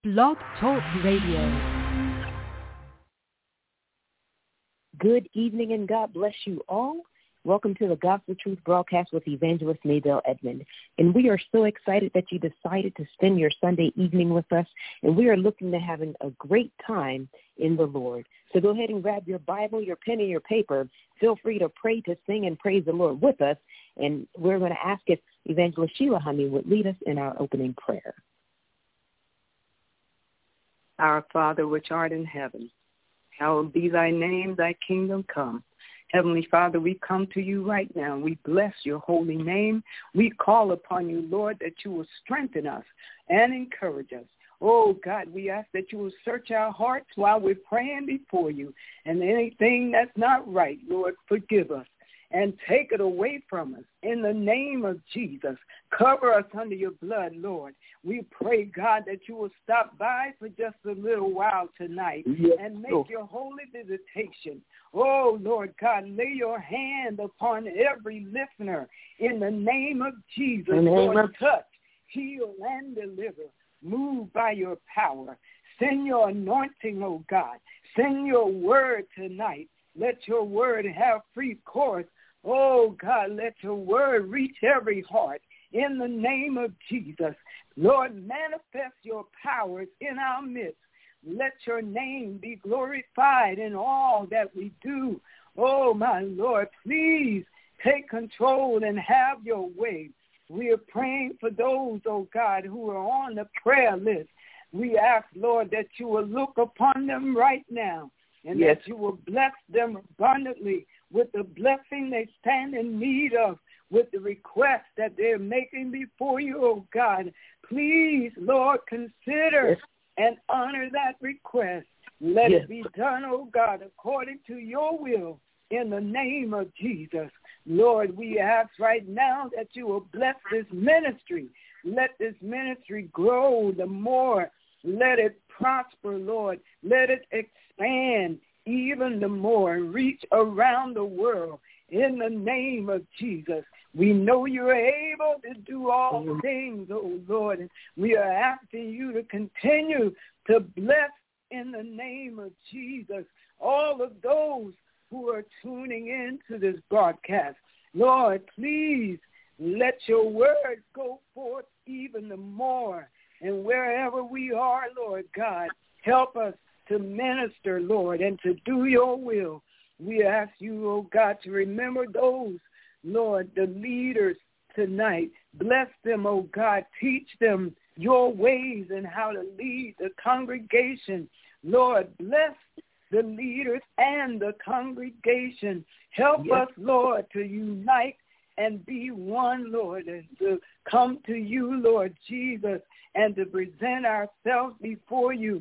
Blog Talk Radio. Good evening and God bless you all. Welcome to the Gospel Truth broadcast with Evangelist Maybelle Edmond. And we are so excited that you decided to spend your Sunday evening with us. And we are looking to having a great time in the Lord. So go ahead and grab your Bible, your pen, and your paper. Feel free to pray, to sing, and praise the Lord with us. And we're going to ask if Evangelist Sheila Honey would lead us in our opening prayer. Our Father, which art in heaven, hallowed be thy name, thy kingdom come. Heavenly Father, we come to you right now. We bless your holy name. We call upon you, Lord, that you will strengthen us and encourage us. Oh, God, we ask that you will search our hearts while we're praying before you. And anything that's not right, Lord, forgive us and take it away from us. In the name of Jesus, cover us under your blood, Lord. We pray, God, that you will stop by for just a little while tonight and make your holy visitation. Oh, Lord God, lay your hand upon every listener in the name of Jesus. Lord, touch, heal, and deliver. Move by your power. Send your anointing, oh God. Send your word tonight. Let your word have free course. Oh, God, let your word reach every heart in the name of Jesus. Lord, manifest your powers in our midst. Let your name be glorified in all that we do. Oh, my Lord, please take control and have your way. We are praying for those, oh God, who are on the prayer list. We ask, Lord, that you will look upon them right now and that you will bless them abundantly with the blessing they stand in need of, with the request that they're making before you, oh God. Please, Lord, consider and honor that request. Let it be done, oh God, according to your will in the name of Jesus. Lord, we ask right now that you will bless this ministry. Let this ministry grow the more. Let it prosper, Lord. Let it expand even the more and reach around the world in the name of Jesus. We know you're able to do all things, oh Lord. And we are asking you to continue to bless in the name of Jesus all of those who are tuning in to this broadcast. Lord, please let your word go forth even the more. And wherever we are, Lord God, help us to minister, Lord, and to do your will. We ask you, oh God, to remember those, Lord, the leaders tonight. Bless them, oh God. Teach them your ways and how to lead the congregation. Lord, bless the leaders and the congregation. Help us, Lord, to unite and be one, Lord, and to come to you, Lord Jesus, and to present ourselves before you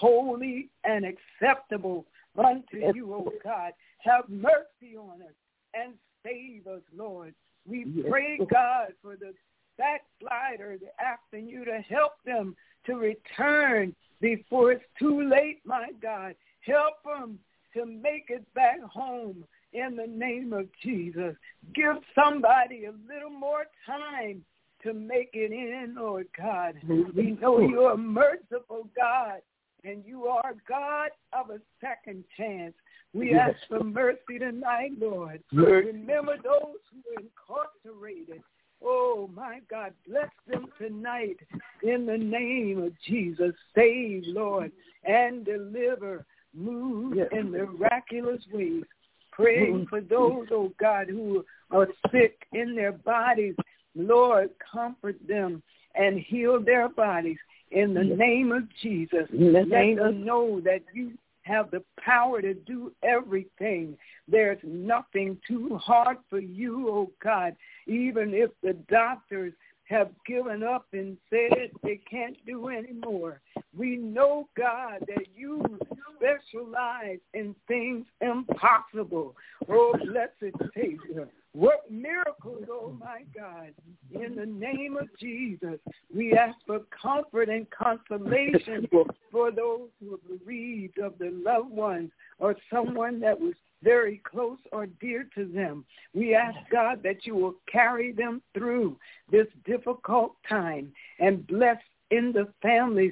holy and acceptable unto you, oh God. Have mercy on us and save us, Lord. We pray, God, for the backsliders, asking you to help them to return before it's too late, my God. Help them to make it back home in the name of Jesus. Give somebody a little more time to make it in, Lord God. We know you're a merciful God, and you are God of a second chance. We ask for mercy tonight, Lord. Remember those who are incarcerated. Oh, my God, bless them tonight in the name of Jesus. Save, Lord, and deliver. Move in miraculous ways. Praying for those, oh God, who are sick in their bodies. Lord, comfort them and heal their bodies in the name of Jesus. Let them know that you have the power to do everything. There's nothing too hard for you, oh God. Even if the doctors have given up and said they can't do anymore, we know, God, that you specialize in things impossible. Oh, blessed Savior. Work miracles, oh my God. In the name of Jesus, we ask for comfort and consolation for those who are bereaved of their loved ones or someone that was very close or dear to them. We ask, God, that you will carry them through this difficult time and bless in the families.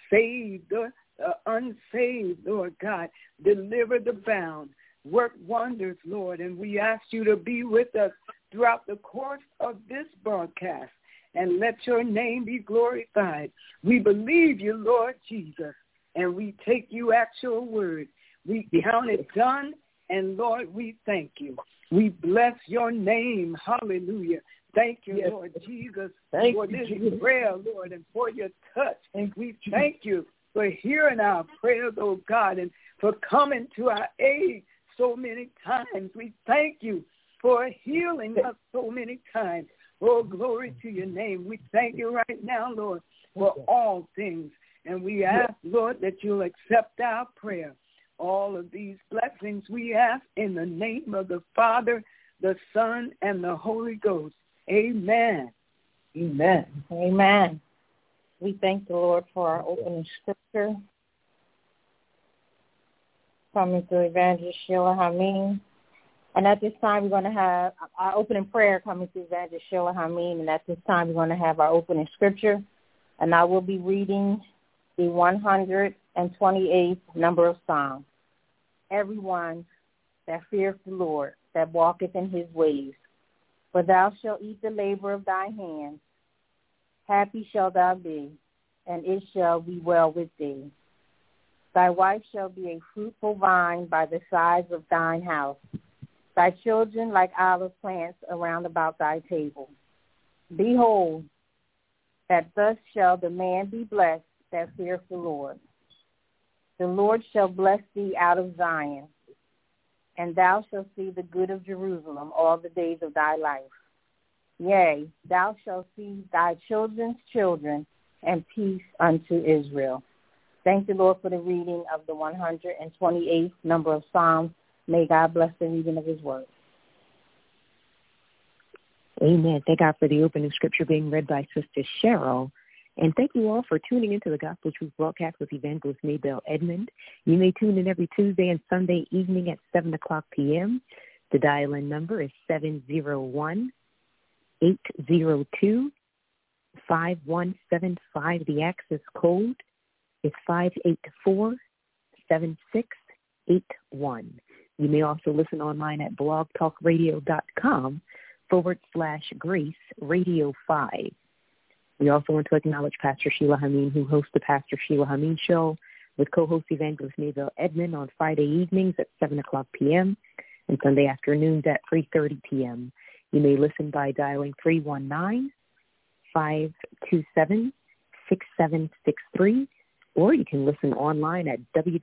Save the unsaved, Lord God. Deliver the bound. Work wonders, Lord. And we ask you to be with us throughout the course of this broadcast. And let your name be glorified. We believe you, Lord Jesus. And we take you at your word. We count it done. And, Lord, we thank you. We bless your name. Hallelujah. Thank you, yes, Lord Jesus, for this prayer, Lord, and for your touch. And we thank you for hearing our prayers, oh God, and for coming to our aid so many times. We thank you for healing us so many times. Oh, glory to your name. We thank you right now, Lord, for all things. And we ask, Lord, that you'll accept our prayer. All of these blessings we ask in the name of the Father, the Son, and the Holy Ghost. Amen. Amen. Amen. We thank the Lord for our opening scripture. Coming through Evangelist Sheila Hameen. And at this time, we're going to have our opening prayer coming through Evangelist Sheila Hameen. And at this time, we're going to have our opening scripture. And I will be reading the 128th number of Psalms. Everyone that feareth the Lord, that walketh in his ways. For thou shalt eat the labor of thy hands. Happy shalt thou be, and it shall be well with thee. Thy wife shall be a fruitful vine by the sides of thine house. Thy children like olive plants around about thy table. Behold, that thus shall the man be blessed that feareth the Lord. The Lord shall bless thee out of Zion, and thou shalt see the good of Jerusalem all the days of thy life. Yea, thou shalt see thy children's children, and peace unto Israel. Thank the Lord for the reading of the 128th number of Psalms. May God bless the reading of his word. Amen. Thank God for the opening scripture being read by Sister Cheryl. And thank you all for tuning into the Gospel Truth broadcast with Evangelist Maybelle Edmond. You may tune in every Tuesday and Sunday evening at 7 o'clock p.m. The dial-in number is 701-802-5175. The access code is 584-7681. You may also listen online at blogtalkradio.com/Grace Radio 5. We also want to acknowledge Pastor Sheila Hameen, who hosts the Pastor Sheila Hameen Show with co-host Evangelist Maybelle Edmond on Friday evenings at 7 o'clock p.m. and Sunday afternoons at 3:30 p.m. You may listen by dialing 319-527-6763, or you can listen online at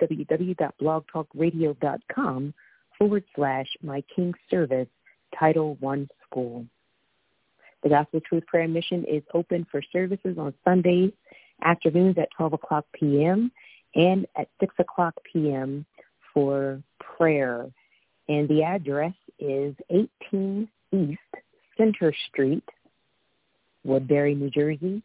www.blogtalkradio.com/My King's Service Title I School. The Gospel Truth Prayer Mission is open for services on Sundays afternoons at 12 o'clock p.m. and at 6 o'clock p.m. for prayer. And the address is 18 East Center Street, Woodbury, New Jersey,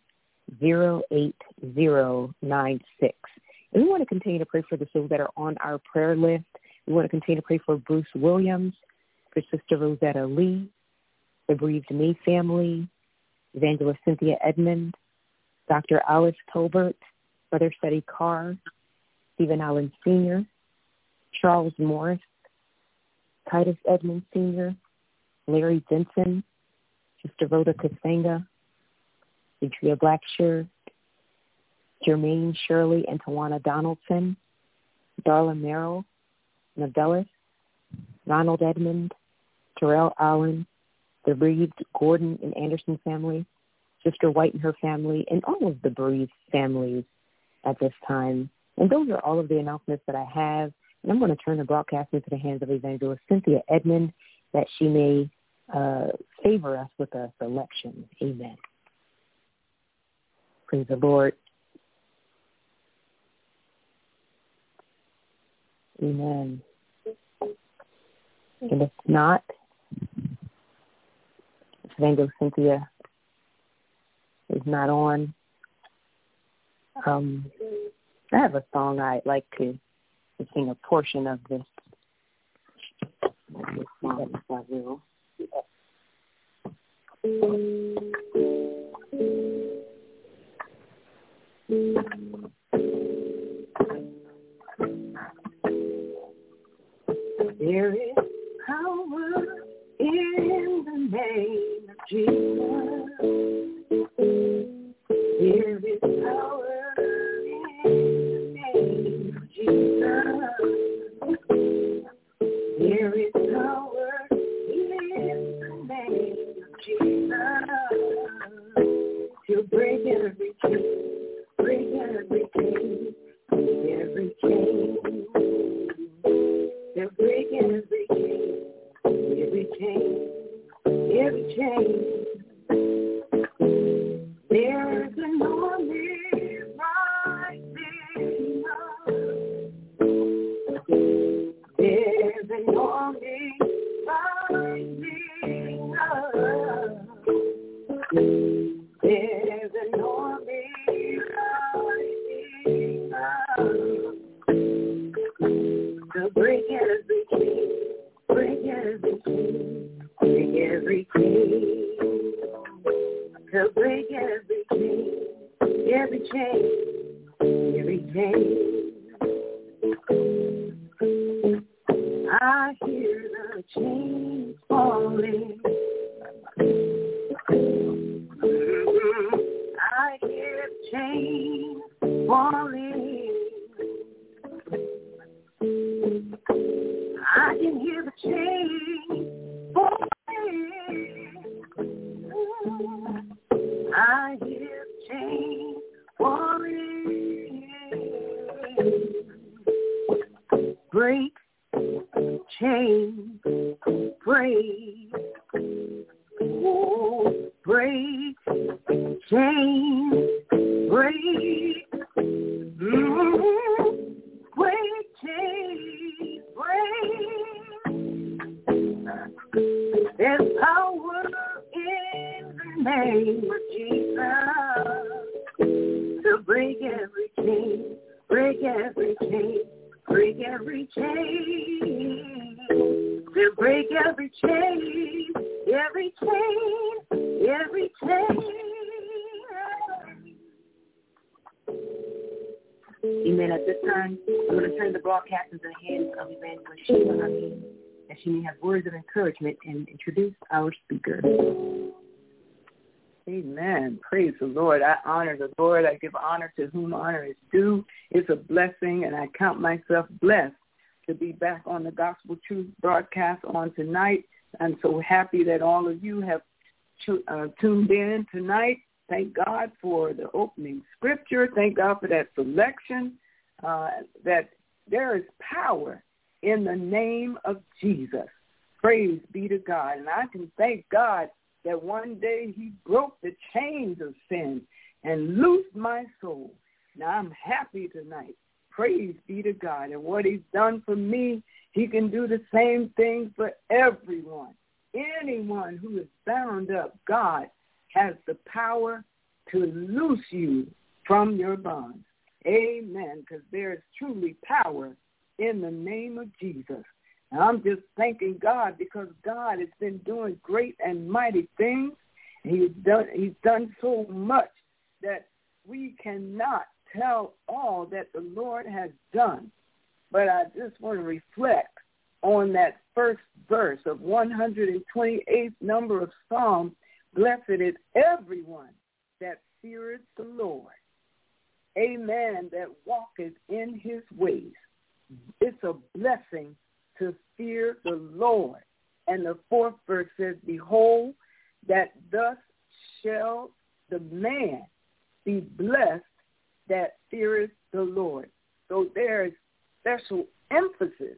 08096. And we want to continue to pray for the souls that are on our prayer list. We want to continue to pray for Bruce Williams, for Sister Rosetta Lee, the bereaved May family, Evangelist Cynthia Edmond, Dr. Alice Tolbert, Brother Freddie Carr, Stephen Allen Sr., Charles Morris, Titus Edmond Sr., Larry Denson, Sister Rhoda Kasanga, Adria Blackshear, Jermaine Shirley and Tawana Donaldson, Darla Merrill, Novellis, Ronald Edmond, Terrell Allen, the bereaved Gordon and Anderson family, Sister White and her family, and all of the bereaved families at this time. And those are all of the announcements that I have. And I'm going to turn the broadcast into the hands of Evangelist Cynthia Edmond, that she may favor us with a selection. Amen. Praise the Lord. Amen. And if not, Evangelist Cynthia is not on. I have a song I'd like to sing a portion of this song, if I will. To break every chain, break every chain, break every chain. To break every chain, every chain, every chain. I hear the chains falling. I hear the chains falling. I can hear the chains falling. I hear the chains falling. Break, chains, break. Oh, break, chains, break. Break, chains, break. There's power in the name of Jesus to break every chain, break every chain, break every chain, to break every chain, every chain, every chain. Amen. At this time, I'm going to turn the broadcast into the hands of Evangelist Sheila Hameen, that she may have words of encouragement and introduce our speaker. Amen. Praise the Lord. I honor the Lord. I give honor to whom honor is due. It's a blessing, and I count myself blessed to be back on the Gospel Truth broadcast on tonight. I'm so happy that all of you have tuned in tonight. Thank God for the opening scripture. Thank God for that selection, that there is power in the name of Jesus. Praise be to God. And I can thank God that one day he broke the chains of sin and loosed my soul. Now I'm happy tonight. Praise be to God. And what he's done for me, he can do the same thing for everyone. Anyone who is bound up, God has the power to loose you from your bonds. Amen. Because there is truly power in the name of Jesus. And I'm just thanking God because God has been doing great and mighty things. He's done so much that we cannot tell all that the Lord has done. But I just want to reflect on that first verse of 128th number of Psalm. Blessed is everyone that feareth the Lord. Amen. That walketh in his ways. It's a blessing to fear the Lord. And the fourth verse says, behold, that thus shall the man be blessed that feareth the Lord. So there is special emphasis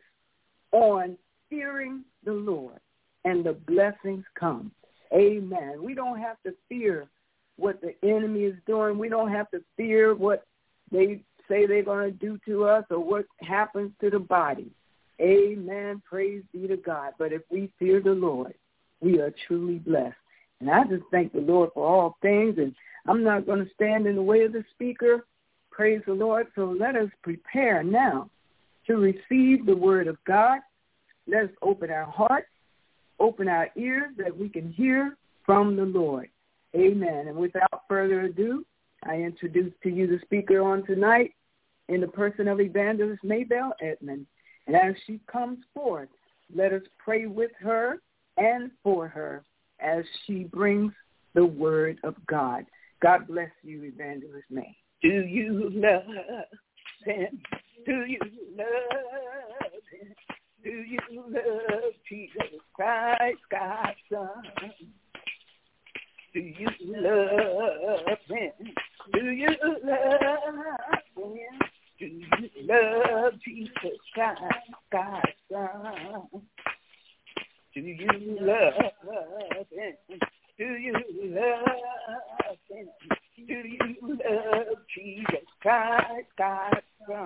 on fearing the Lord, and the blessings come. Amen. We don't have to fear what the enemy is doing. We don't have to fear what they say they're going to do to us or what happens to the body. Amen. Praise be to God. But if we fear the Lord, we are truly blessed. And I just thank the Lord for all things, and I'm not going to stand in the way of the speaker. Praise the Lord. So let us prepare now to receive the word of God. Let us open our hearts, open our ears that we can hear from the Lord. Amen. And without further ado, I introduce to you the speaker on tonight in the person of Evangelist Maybelle Edmond. And as she comes forth, let us pray with her and for her as she brings the word of God. God bless you, Evangelist May. Do you love him? Do you love him? Do you love Jesus Christ, God's Son? Do you love him? Do you love him? Do you love Jesus Christ, God's Son? Do you love him? Do you love him? Do you love Jesus Christ, God's Son?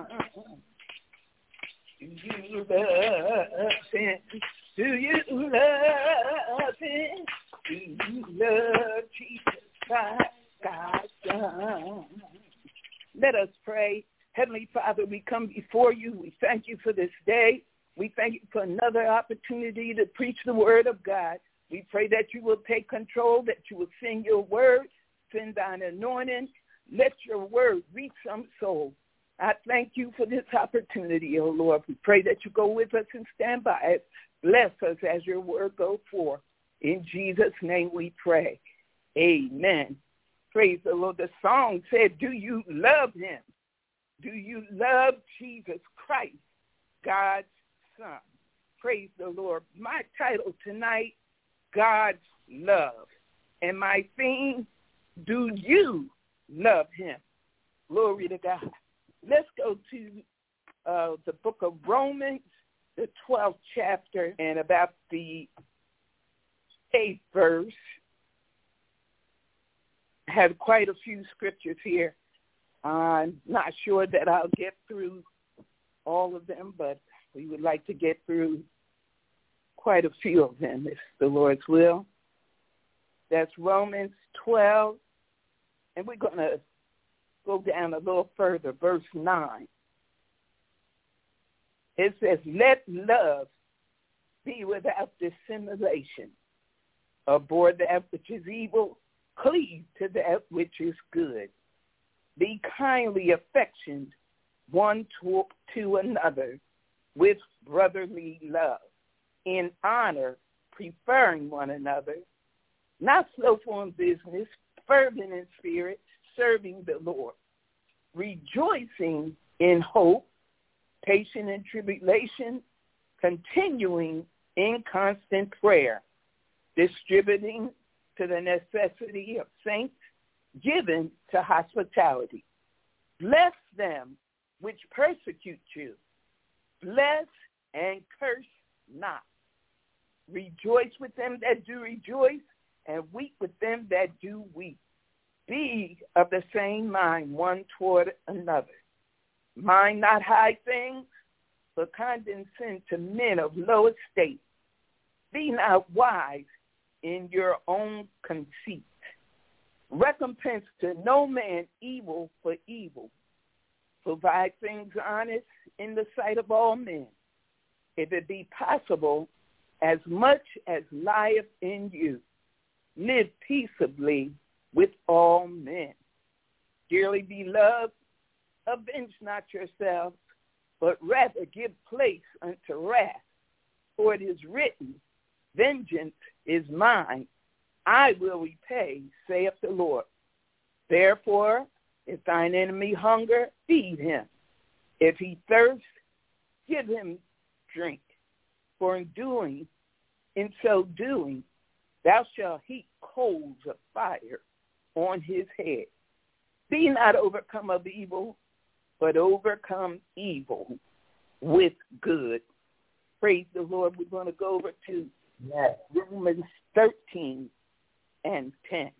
Do you love him? Do you love him? Do you love Jesus Christ, God's Son? Let us pray. Heavenly Father, we come before you. We thank you for this day. We thank you for another opportunity to preach the word of God. We pray that you will take control, that you will send your word, send thine anointing. Let your word reach some soul. I thank you for this opportunity, oh Lord. We pray that you go with us and stand by us. Bless us as your word goes forth. In Jesus' name we pray. Amen. Praise the Lord. The song said, do you love him? Do you love Jesus Christ, God's Son? Praise the Lord. My title tonight, God's love. And my theme, do you love him? Glory to God. Let's go to the book of Romans, the 12th chapter, and about the 8th verse. I have quite a few scriptures here. I'm not sure that I'll get through all of them, but we would like to get through quite a few of them, if the Lord's will. That's Romans 12, and we're going to go down a little further, verse 9. It says, let love be without dissimulation. Abhor that which is evil, cleave to that which is good. Be kindly affectioned one to another with brotherly love, in honor, preferring one another, not slothful in business, fervent in spirit, serving the Lord, rejoicing in hope, patient in tribulation, continuing in constant prayer, distributing to the necessity of saints, given to hospitality. Bless them which persecute you. Bless and curse not. Rejoice with them that do rejoice, and weep with them that do weep. Be of the same mind one toward another. Mind not high things, but condescend to men of low estate. Be not wise in your own conceit. Recompense to no man evil for evil. Provide things honest in the sight of all men. If it be possible, as much as lieth in you, live peaceably with all men. Dearly beloved, avenge not yourselves, but rather give place unto wrath. For it is written, vengeance is mine, I will repay, saith the Lord. Therefore, if thine enemy hunger, feed him. If he thirst, give him drink. For in so doing, thou shalt heap coals of fire on his head. Be not overcome of evil, but overcome evil with good. Praise the Lord. We're going to go over to Romans 13 and 10.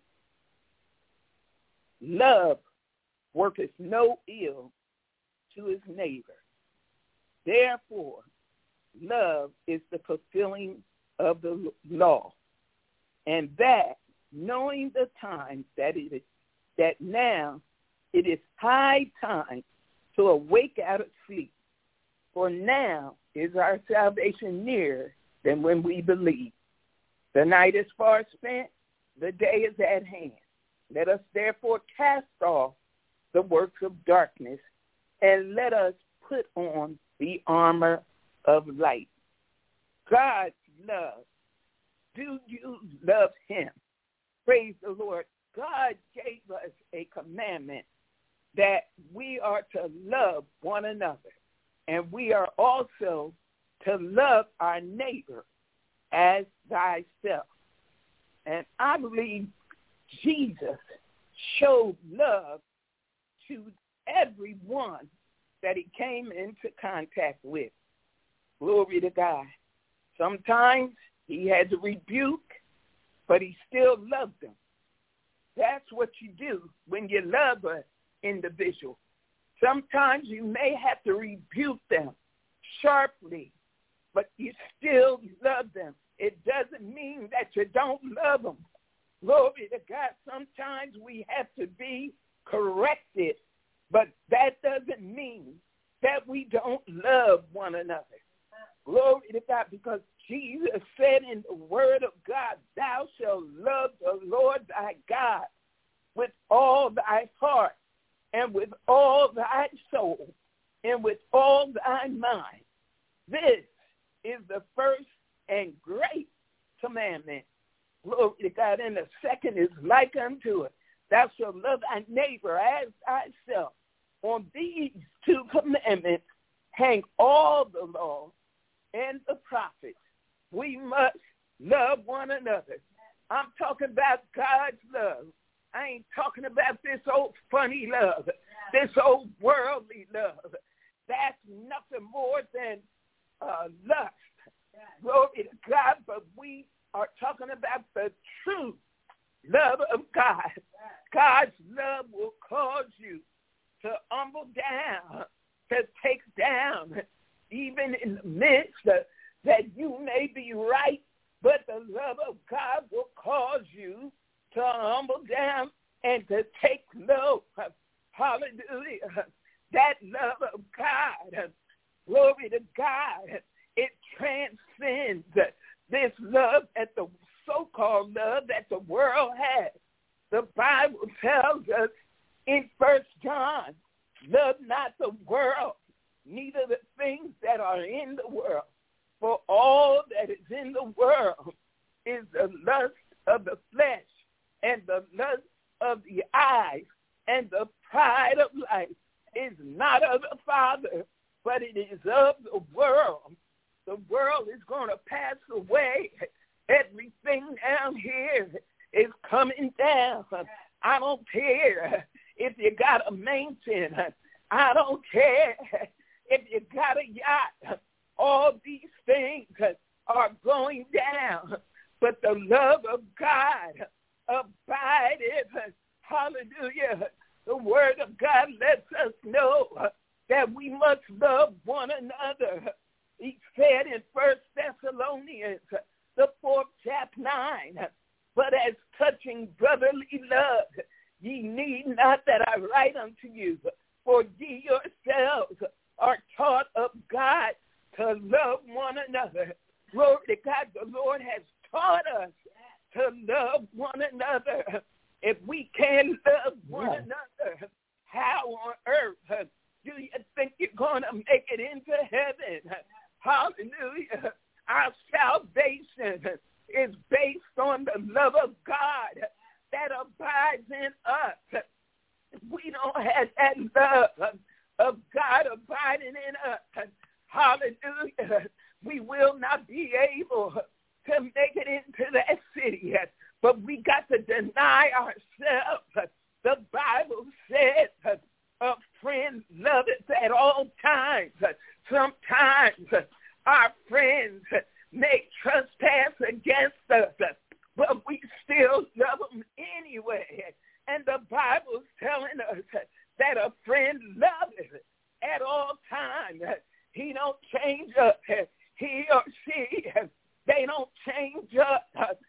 Love worketh no ill to his neighbor. Therefore, love is the fulfilling of the law. And that, knowing the time that now it is high time to awake out of sleep. For now is our salvation nearer than when we believe. The night is far spent, the day is at hand. Let us therefore cast off the works of darkness, and let us put on the armor of light. God's love. Do you love him? Praise the Lord. God gave us a commandment that we are to love one another, and we are also to love our neighbor as thyself. And I believe Jesus showed love to everyone that he came into contact with. Glory to God. Sometimes he had to rebuke, but he still loved them. That's what you do when you love an individual. Sometimes you may have to rebuke them sharply, but you still love them. It doesn't mean that you don't love them. Glory to God. Sometimes we have to be corrected But that doesn't mean that we don't love one another. Glory to God, because Jesus said in the word of God, thou shalt love the Lord thy God with all thy heart and with all thy soul and with all thy mind. This is the first and great commandment. Glory to God. And the second is like unto it. Thou shalt love thy neighbor as thyself. On these two commandments hang all the law and the prophets. We must love one another. I'm talking about God's love. I ain't talking about this old funny love, this old worldly love. That's nothing more than lust. Glory to God, but we are talking about the true love of God. God's love will cause you to humble down, to take down, even in the midst that you may be right, but the love of God will cause you to humble down and to take low. Hallelujah. That love of God, glory to God, it transcends this love, that the so-called love that the world has. The Bible tells us in 1 John, love not the world, neither the things that are in the world. For all that is in the world is the lust of the flesh and the lust of the eyes, and the pride of life is not of the Father, but it is of the world. The world is going to pass away. Everything down here is coming down. I don't care if you got a mansion. I don't care if you got a yacht. All these things are going down. But the love of God abideth. Hallelujah. The word of God lets us know that we must love one another. He said in 1 Thessalonians, the 4th chapter 9, but as touching brotherly love, ye need not that I write unto you, for ye yourselves are taught of God to love one another. Glory to God, the Lord has taught us to love one another. If we can't love one another, how on earth do you think you're going to make it into heaven? Hallelujah. Our salvation is based on the love of God that abides in us. If we don't have that love of God abiding in us, hallelujah, we will not be able to make it into that city. But we got to deny ourselves. The Bible says a friend loveth at all times. Sometimes our friends may trespass against us, but we still love them anyway. And the Bible's telling us that a friend loveth at all times. He don't change up. He or she, they don't change up.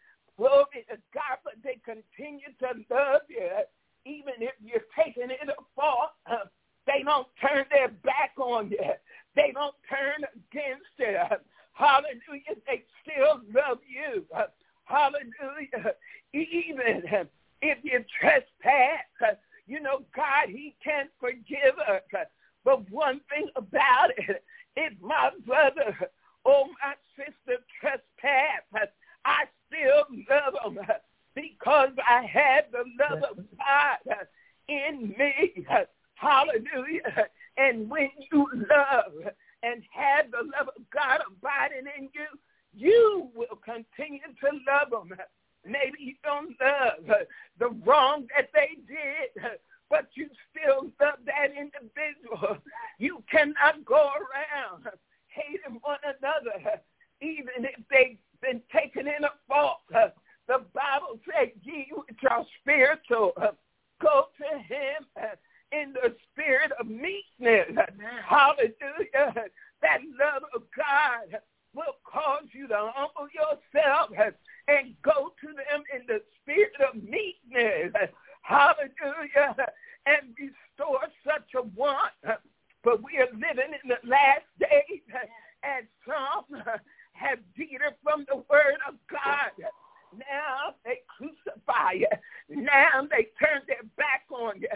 Glory to God, but they continue to love you. Even if you're taking it a fault, they don't turn their back on you. They don't turn against you. Hallelujah. They still love you. Hallelujah. Even if you trespass, you know, God, he can forgive us. But one thing about it, if my brother or my sister trespass, I still love them because I had the love of God in me. Hallelujah. And when you love and have the love of God abiding in you, you will continue to love them. Maybe you don't love the wrong that they did, but you still love that individual. You cannot go around hating one another, even if they've been taken in a fault. The Bible says, ye which are spiritual, go to him in the spirit of meekness. Hallelujah. That love of God will cause you to humble yourself and go to them in the spirit of meekness. Hallelujah. And restore such a want, but we are living in the last days, and some have veered from the word of God. Now they crucify you. Now they turn their back on you.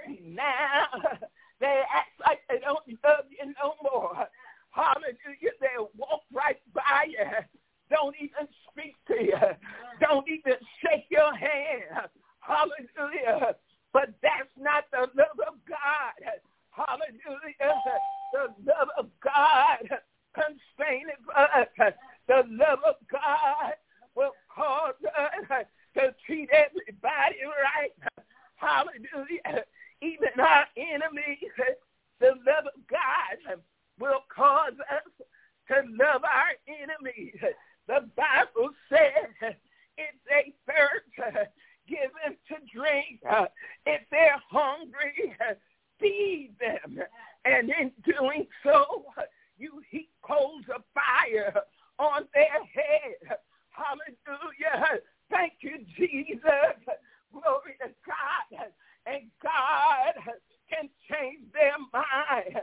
Now they act like they don't love you no more. Hallelujah. They walk right by you. Don't even speak to you. Don't even shake your hand. Hallelujah. But that's not the love of God. Hallelujah. The love of God constraineth us. The love of God will cause us to treat everybody right. Hallelujah. Even our enemies, the love of God will cause us to love our enemies. The Bible says if they thirst, give them to drink. If they're hungry, feed them. And in doing so, you heap coals of fire on their head. Hallelujah. Thank you, Jesus. Glory to God. And God can change their mind.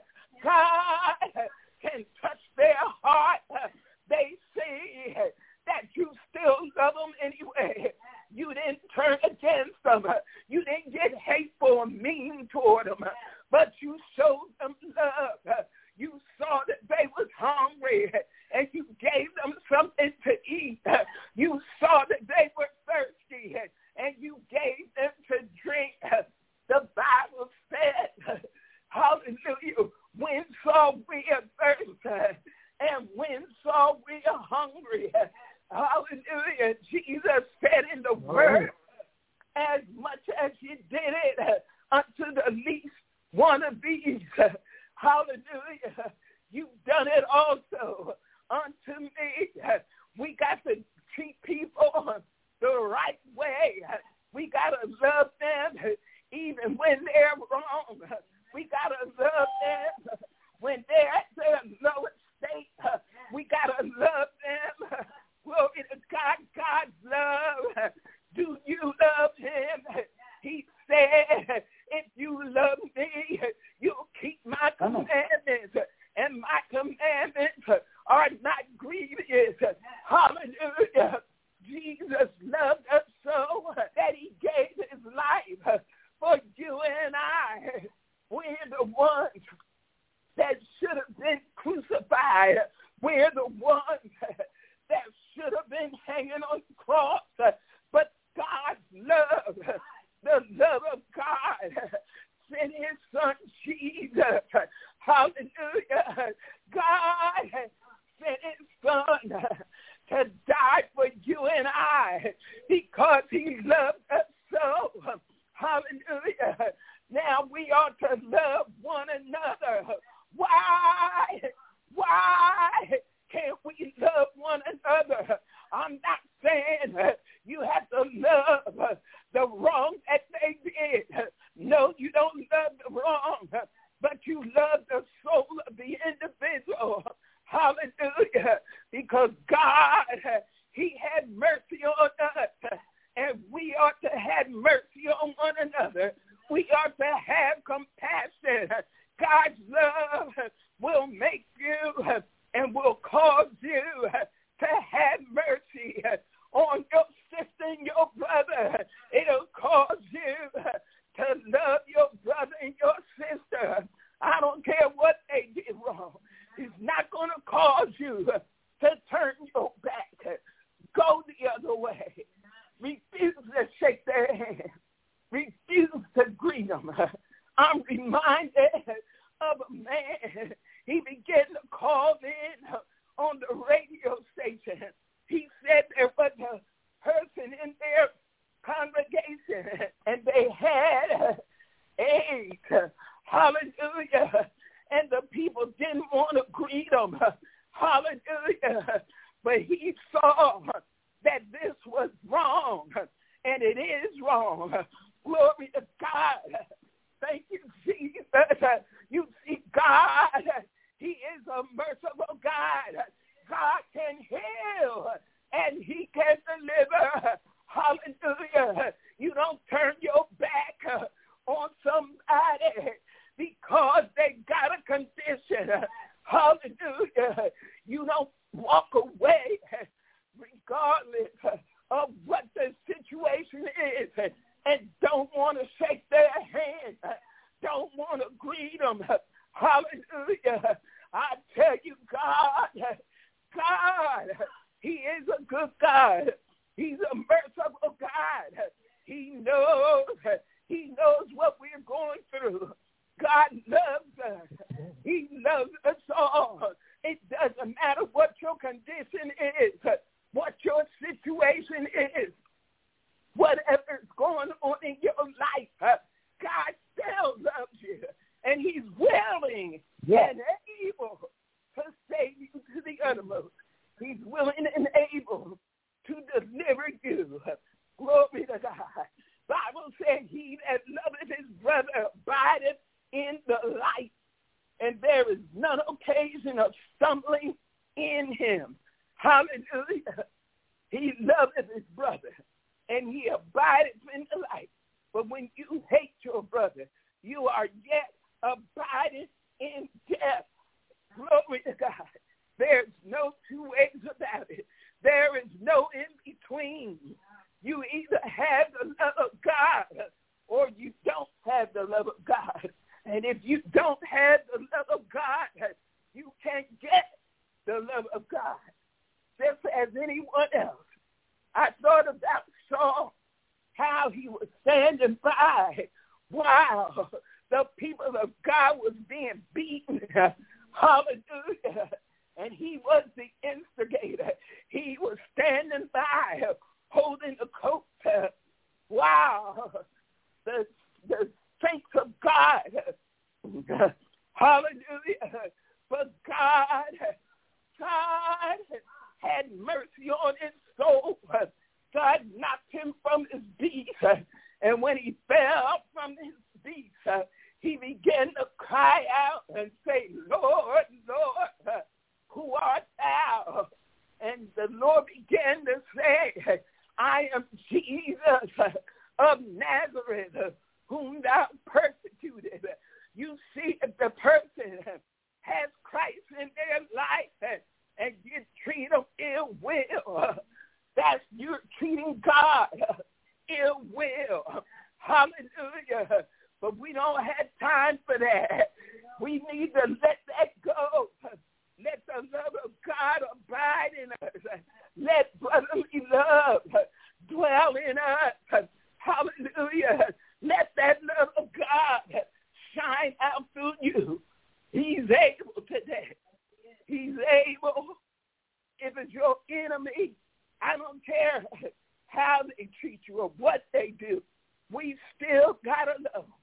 God can touch their heart. They see that you still love them anyway. You didn't turn against them. You didn't get hateful or mean toward them, but you showed them love. You saw that they was hungry, and you gave them something to eat. You saw that they were thirsty, and you gave them to drink. The Bible said, hallelujah, when saw we a thirst, and when saw we a hungry. Hallelujah. Jesus said in the word, as much as you did it unto the least one of these, hallelujah, you've done it also unto me. We got to treat people the right way. We got to love them even when they're wrong. We got to love them when they're at their lowest state. We got to love them. Glory to God, God's love. Do you love him? He said, if you love me, you'll keep my commandments. And my commandments are not grievous. Hallelujah. Jesus loved us so that he gave his life for you and I. We're the ones that should have been crucified. We're the ones that should have been hanging on the cross. But God's love, the love of God, sent his son Jesus. Hallelujah. God sent his son to die for you and I because he loved us so. Hallelujah. Now we ought to love one another. Why? Why can't we love one another? I'm not saying you have to love the wrong that they did. No, you don't love the wrong, but you love the soul of the individual. Hallelujah. Because God, he had mercy on us, and we ought to have mercy on one another. We ought to have compassion. God's love will make you and will cause you to have mercy on your sister and your brother. It'll cause you to love your brother and your sister. I don't care what they did wrong. It's not going to cause you to turn your back. Go the other way. Refuse to shake their hand. Refuse to greet them. I'm reminded of a man. He began to call in on the radio station. He said there was a person in their congregation and they had AIDS. Hallelujah. And the people didn't want to greet them. Hallelujah. But he saw that this was wrong, and it is wrong. Glory to God. Thank you, Jesus. You see, God, he is a merciful God. God can heal, and he can deliver. Hallelujah. You don't turn your back on somebody Hallelujah. You don't walk away regardless of what the situation is and don't want to shake their hand, don't want to greet them. Hallelujah. I tell you, God, he is a good God. He's a merciful God. He knows what we're going through. God loves us. He loves us all. It doesn't matter what your condition is, what your situation is, whatever is going on in your life. God still loves you, and he's willing and able to save you to the uttermost. He's willing and able to deliver you. Glory to God. Bible says he that loveth his brother abideth in the light, and there is none occasion of stumbling in him. Hallelujah. He loveth his brother, and he abideth in the light. But when you hate your brother, you are yet abiding in death. Glory to God. There's no two ways about it. There is no in between. You either have the love of God or you don't have the love of God. And if you don't have the love of God, you can't get the love of God. Just as anyone else. I thought about Saul, how he was standing by while the people of God was being beaten. Hallelujah. And he was the instigator. He was standing by, holding the coat. Wow. The saints of God. Hallelujah. But God had mercy on his soul. God knocked him from his beast. And when he fell from his beast, he began to cry out and say, Lord, Lord, who art thou? And the Lord began to say, I am Jesus of Nazareth, whom thou persecuted. You see, if the person has Christ in their life and you treat them ill will, that's you're treating God ill will. Hallelujah. But we don't have time for that. We need to let that go. Let the love of God abide in us. Let brotherly love dwell in us. Hallelujah. Let that love of God shine out through you. He's able today. He's able. If it's your enemy, I don't care how they treat you or what they do. We still got to love them.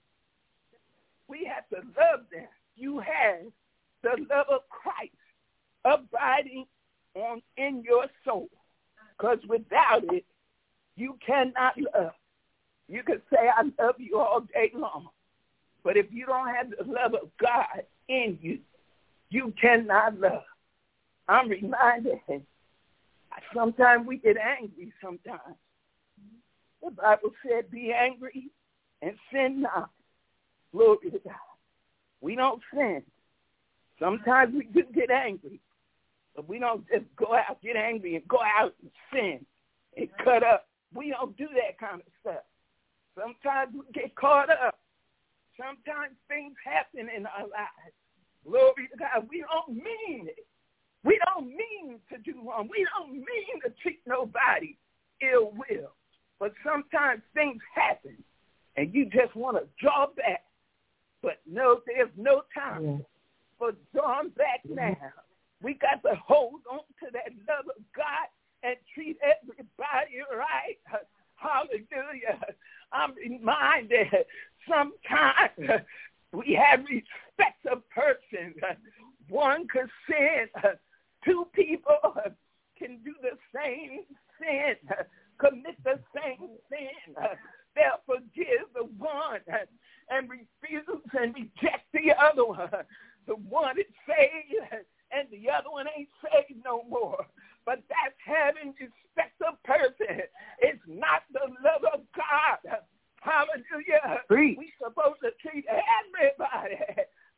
We have to love them. You have the love of Christ abiding in your soul. Because without it, you cannot love. You can say, I love you all day long. But if you don't have the love of God in you, you cannot love. I'm reminded, sometimes we get angry sometimes. The Bible said, be angry and sin not. Glory to God. We don't sin. Sometimes we do get angry, but we don't just go out, get angry, and go out and sin and cut up. We don't do that kind of stuff. Sometimes we get caught up. Sometimes things happen in our lives. Glory to God. We don't mean it. We don't mean to do wrong. We don't mean to treat nobody ill will. But sometimes things happen, and you just want to draw back. But no, there's no time for drawing back now. We got to hold on to that love of God and treat everybody right. Hallelujah. I'm reminded sometimes we have respect of persons. One could sin. Two people can do the same sin, commit the same sin. They'll forgive the one and refuse and reject the other one. The one is saved and the other one ain't saved no more. But that's having respect of person. It's not the love of God. Hallelujah. We're supposed to treat everybody the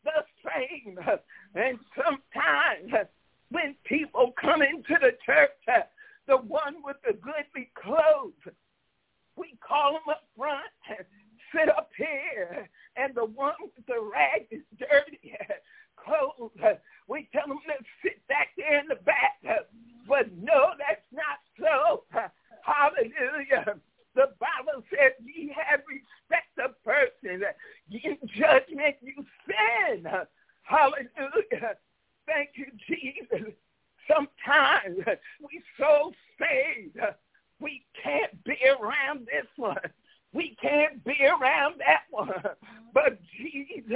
fame. And sometimes when people come into the church, the one with the goodly clothes, we call them up front, sit up here, and the one with the ragged, dirty clothes, we tell them to sit back there in the back. But no, that's not so. Hallelujah. The Bible says ye have respect of persons. In judgment you sin. Hallelujah. Thank you, Jesus. Sometimes we so saved, we can't be around this one. We can't be around that one. But Jesus,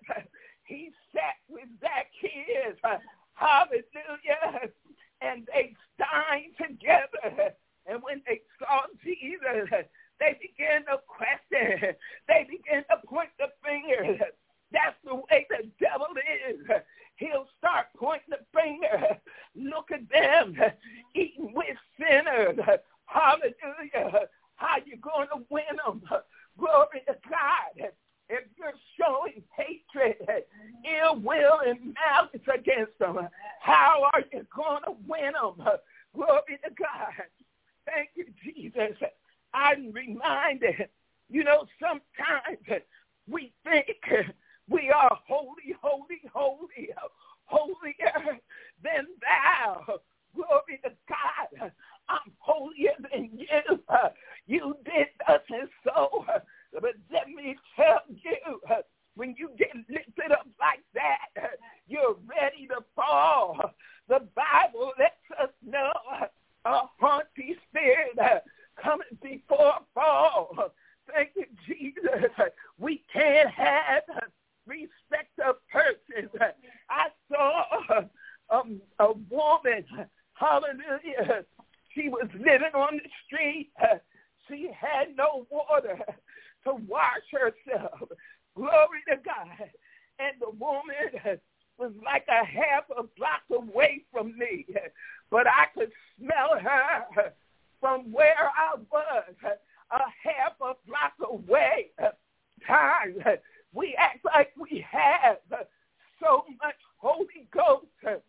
he sat with Zacchaeus. Hallelujah. And they dined together. And when they saw Jesus, they began to question. They began to point the finger. That's the way the devil is. He'll start pointing the finger. Look at them eating with sinners. Hallelujah. How you going to win them? Glory to God. If you're showing hatred, ill will, and malice against them, how are you going to win them? Glory to God. Thank you, Jesus. I'm reminded, sometimes we think we are holy, holy, holy, holier than thou. Glory to God. I'm holier than you. You did us and so. But let me tell you, when you get lifted up like that, you're ready to fall. The Bible lets us know a haughty spirit coming before fall. Thank you, Jesus. We can't have respect of persons. I saw a woman, hallelujah, she was living on the street. She had no water to wash herself. Glory to God. And the woman was like a half a block away from me, but I could smell her from where I was, a half a block away. Times we act like we have so much Holy Ghost.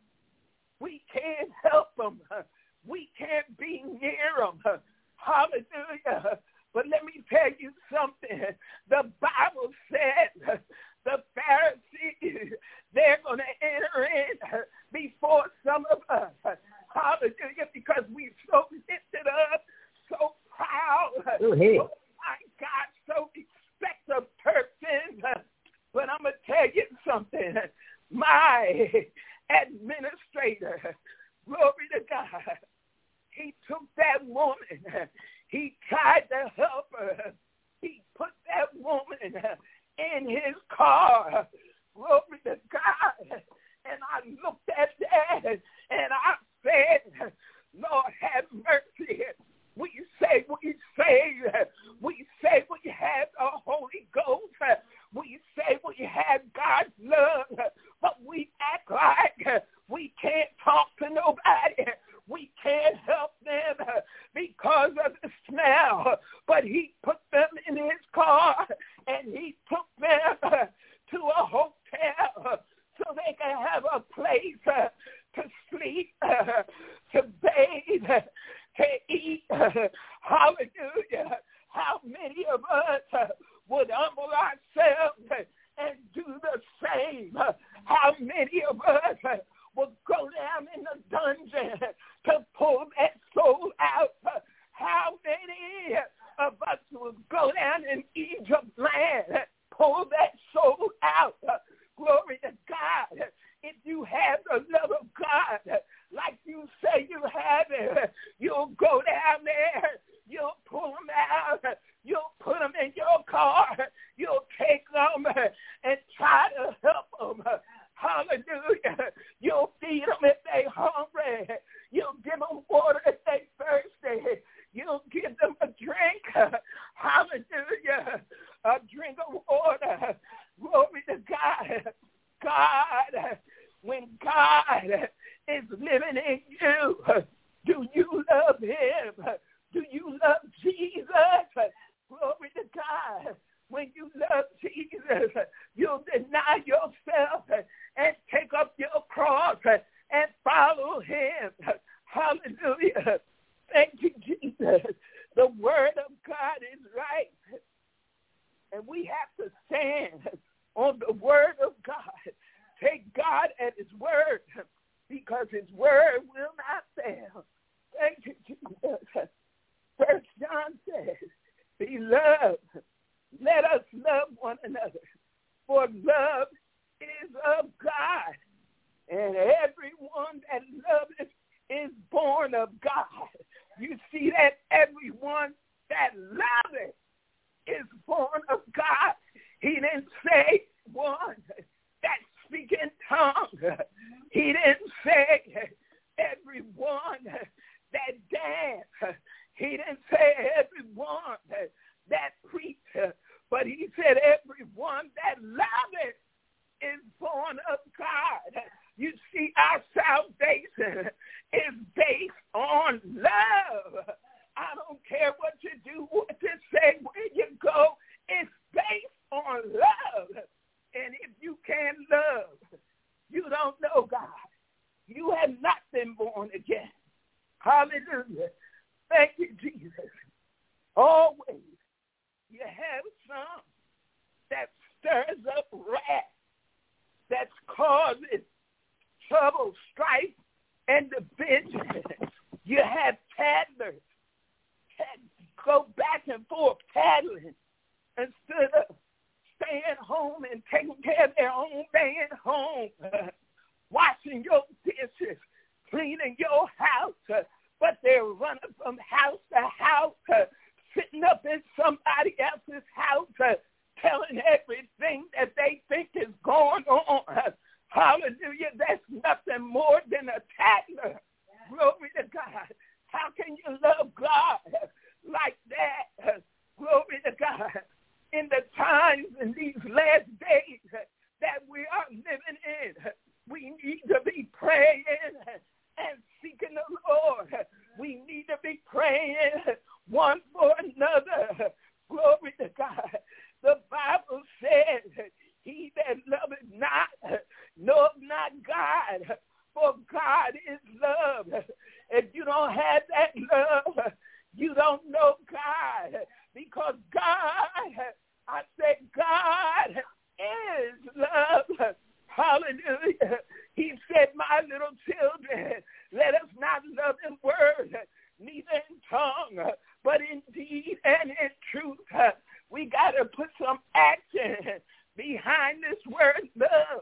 We can't help them. We can't be near them. Hallelujah. But let me tell you something. The Bible said the Pharisees, they're going to enter in before some of us. Hallelujah. Because we're so lifted up, so proud. Oh, hey. Oh, my God, so respect a person. But I'm going to tell you something. My administrator, glory to God, he took that woman. He tried to help her. He put that woman in his car. Glory to God. And I looked at that and I said, Lord, have mercy. We say we have the Holy Ghost. We say we have God's love, but we act like we can't talk to nobody. We can't help them because of the smell. But he put them in his car and he took them to a hotel so they can have a place to sleep, to bathe, to eat. Hallelujah. How many of us would humble ourselves and do the same? How many of us would go down in the dungeon to pull that soul out? How many of us would go down in Egypt land, pull that soul out? Glory to God. If you have the love of God, like you say you have it, you'll go down there, you'll pull them out, you'll put them in your car, you'll take them and try to help them. Hallelujah. You'll feed them if they're hungry. You'll give them water if they're thirsty. You'll give them a drink. Hallelujah. A drink of water. Glory to God. God, when God is living in you, do you love him? Do you love Jesus? Glory to God. When you love Jesus, you'll deny yourself cross and follow him. Hallelujah. Thank you, Jesus. The word of God is right. And we have to stand on the word of God. Take God at his word, because his word will not fail. Thank you, Jesus. First John says, beloved, let us love one another, for love is of God, and everyone that loveth is born of God. You see that? Everyone that loveth is born of God. He didn't say one that speak in tongues. He didn't say everyone that dance. He didn't say everyone that preach. But he said everyone that loveth is born of God. You see, our salvation is based on love. I don't care what you do, what you say, where you go. It's based on love. And if you can't love, you don't know God. You have not been born again. Hallelujah. Thank you, Jesus. Always you have some that stirs up wrath, that causes trouble, strife, and division. You have tattlers that go back and forth tattling instead of staying home and taking care of their own damn home, washing your dishes, cleaning your house, but they're running from house to house, sitting up in somebody else's house, telling everything that they think is going on. Hallelujah. That's nothing more than a tattler. Glory to God. How can you love God like that? Glory to God. In the times, in these last days that we are living in, we need to be praying and seeking the Lord. We need to be praying one for another. Glory to God. The Bible says, he that loveth not knoweth not God, for God is love. If you don't have that love, you don't know God, because God, I said God is love. Hallelujah. He said, my little children, let us not love in word, neither in tongue, but in deed and in truth. We got to put some action behind this word love.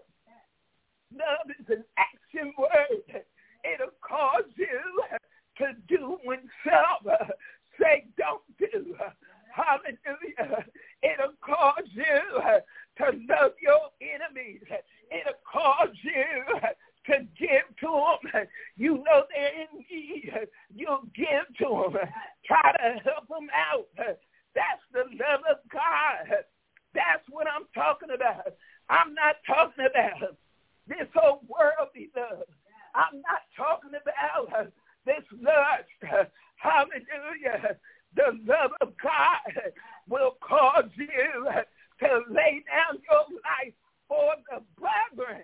Love is an action word. It'll cause you to do when some say don't do. Hallelujah. It'll cause you to love your enemies. It'll cause you to give to them. You know they're in need. You'll give to them. Try to help them out. That's the love of God. That's what I'm talking about. I'm not talking about this whole worldly love. I'm not talking about this lust. Hallelujah. The love of God will cause you to lay down your life for the brethren.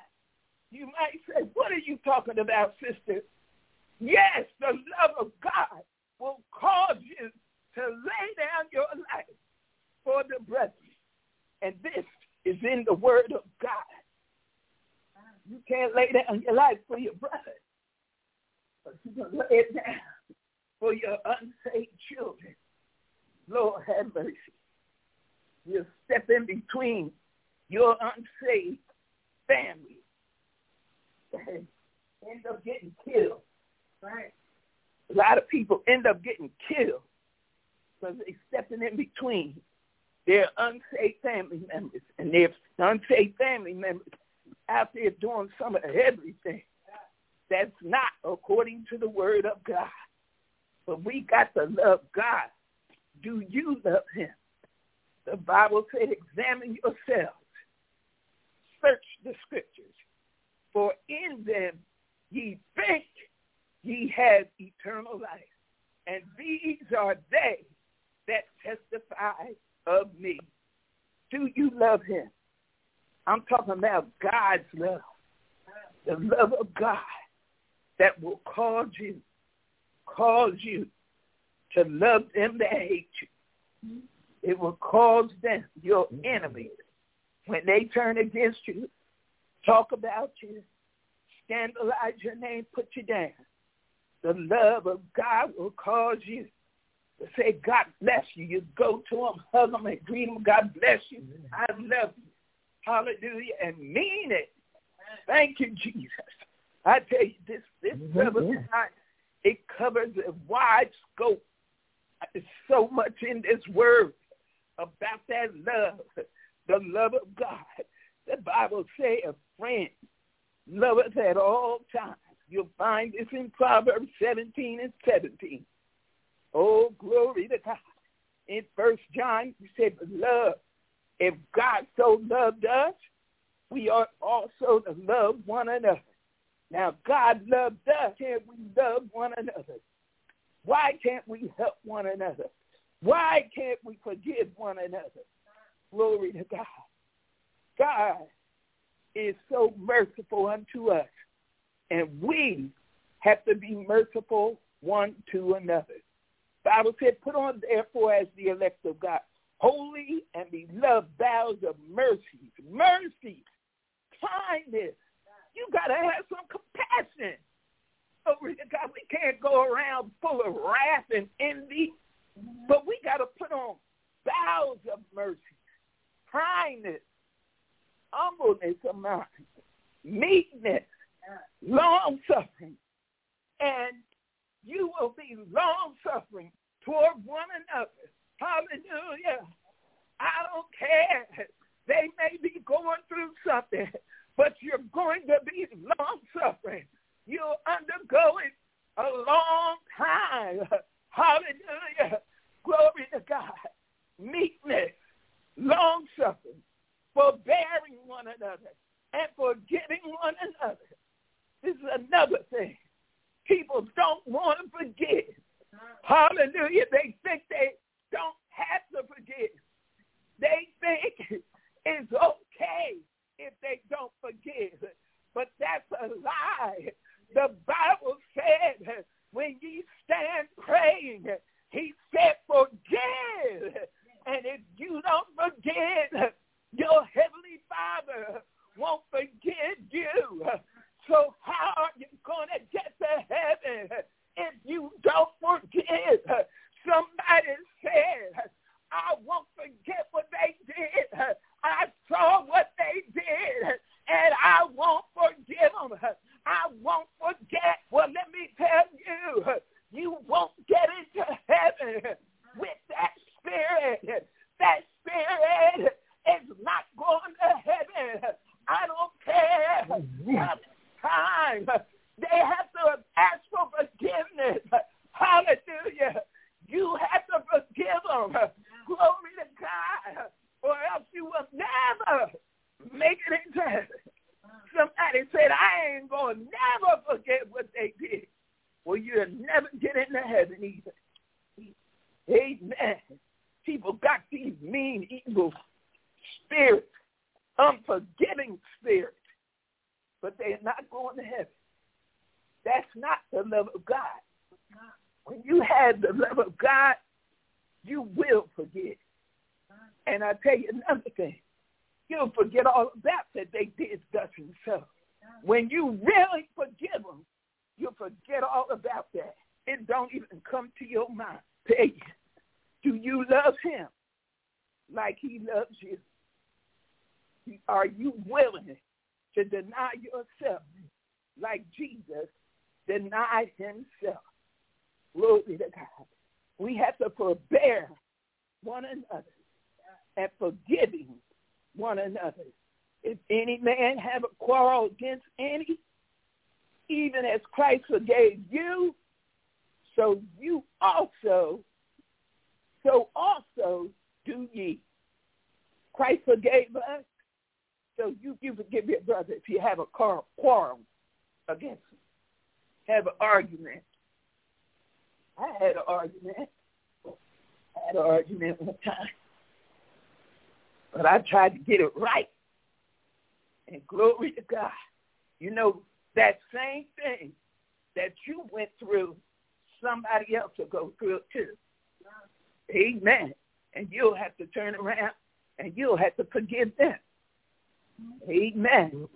You might say, what are you talking about, sister? Yes, the love of God will cause you to lay down your life for the brethren. And this is in the word of God. You can't lay down your life for your brother, but you're going to lay it down for your unsaved children. Lord have mercy. You step in between your unsaved family and end up getting killed. Right? A lot of people end up getting killed because they're stepping in between their unsaved family members, and their unsaved family members out there doing some of everything that's not according to the word of God. But we got to love God. Do you love him? The Bible said, examine yourselves. Search the scriptures. For in them ye think ye have eternal life. And these are they that testify of me. Do you love him? I'm talking about God's love. the love of God that will cause you to love them that hate you. It will cause them, your enemies, when they turn against you, talk about you, scandalize your name, put you down. The love of God will cause you to say, God bless you. You go to them, hug them, and greet them. God bless you. I love you. Hallelujah. And mean it. Thank you, Jesus. I tell you, this love of God, it covers a wide scope. There's so much in this word about that love, the love of God. The Bible says a friend loveth at all times. You'll find this in Proverbs 17:17. Oh, glory to God. In 1 John, we say, love. If God so loved us, we ought also to love one another. Now, God loved us. Can't we love one another? Why can't we help one another? Why can't we forgive one another? Glory to God. God is so merciful unto us, and we have to be merciful one to another. The Bible said, put on therefore as the elect of God, holy and beloved vows of mercy, kindness. You got to have some compassion. Glory to God. We can't go around full of wrath and envy, but we got to put on vows of mercy, kindness, humbleness of mind, meekness, long-suffering. And you will be long-suffering toward one another. Hallelujah. I don't care. They may be going through something, but you're going to be long-suffering. You'll undergo it a long time. Hallelujah. Glory to God. Meekness, long-suffering, forbearing one another, and forgiving one another. This is another thing. People don't want to forgive. Hallelujah. They think they don't have to forgive. They think it's okay if they don't forgive. But that's a lie. The Bible said when ye stand praying, he said forgive. And if you don't forgive, your heavenly Father won't forgive you. So how are you going to get to heaven if you don't forgive? Somebody said, I won't forget what they did. I saw what they did, and I won't forgive them. I won't forget. Well, let me tell you, you won't get into heaven with that spirit. That spirit is not going to heaven. I don't care what time. They have to ask for forgiveness. Hallelujah. You have to forgive them. Glory to God. Or else you will never make it into heaven. Somebody said, I ain't going to never forget what they did. Well, you'll never get into heaven either. Amen. People got these mean, evil spirits, unforgiving spirits, but they're not going to heaven. That's not the love of God. When you have the love of God, you will forgive. And I tell you another thing. You'll forget all about that they did thus and so. When you really forgive them, you'll forget all about that. It don't even come to your mind. Tell you, do you love him like he loves you? Are you willing to deny yourself like Jesus denied himself? Glory to God. We have to forbear one another and forgiving one another. If any man have a quarrel against any, even as Christ forgave you, so also do ye. Christ forgave us, so you forgive your brother if you have a quarrel against him. Have an argument. I had an argument. One time. But I tried to get it right. And glory to God. You know, that same thing that you went through, somebody else will go through it too. Amen. And you'll have to turn around and you'll have to forgive them. Amen.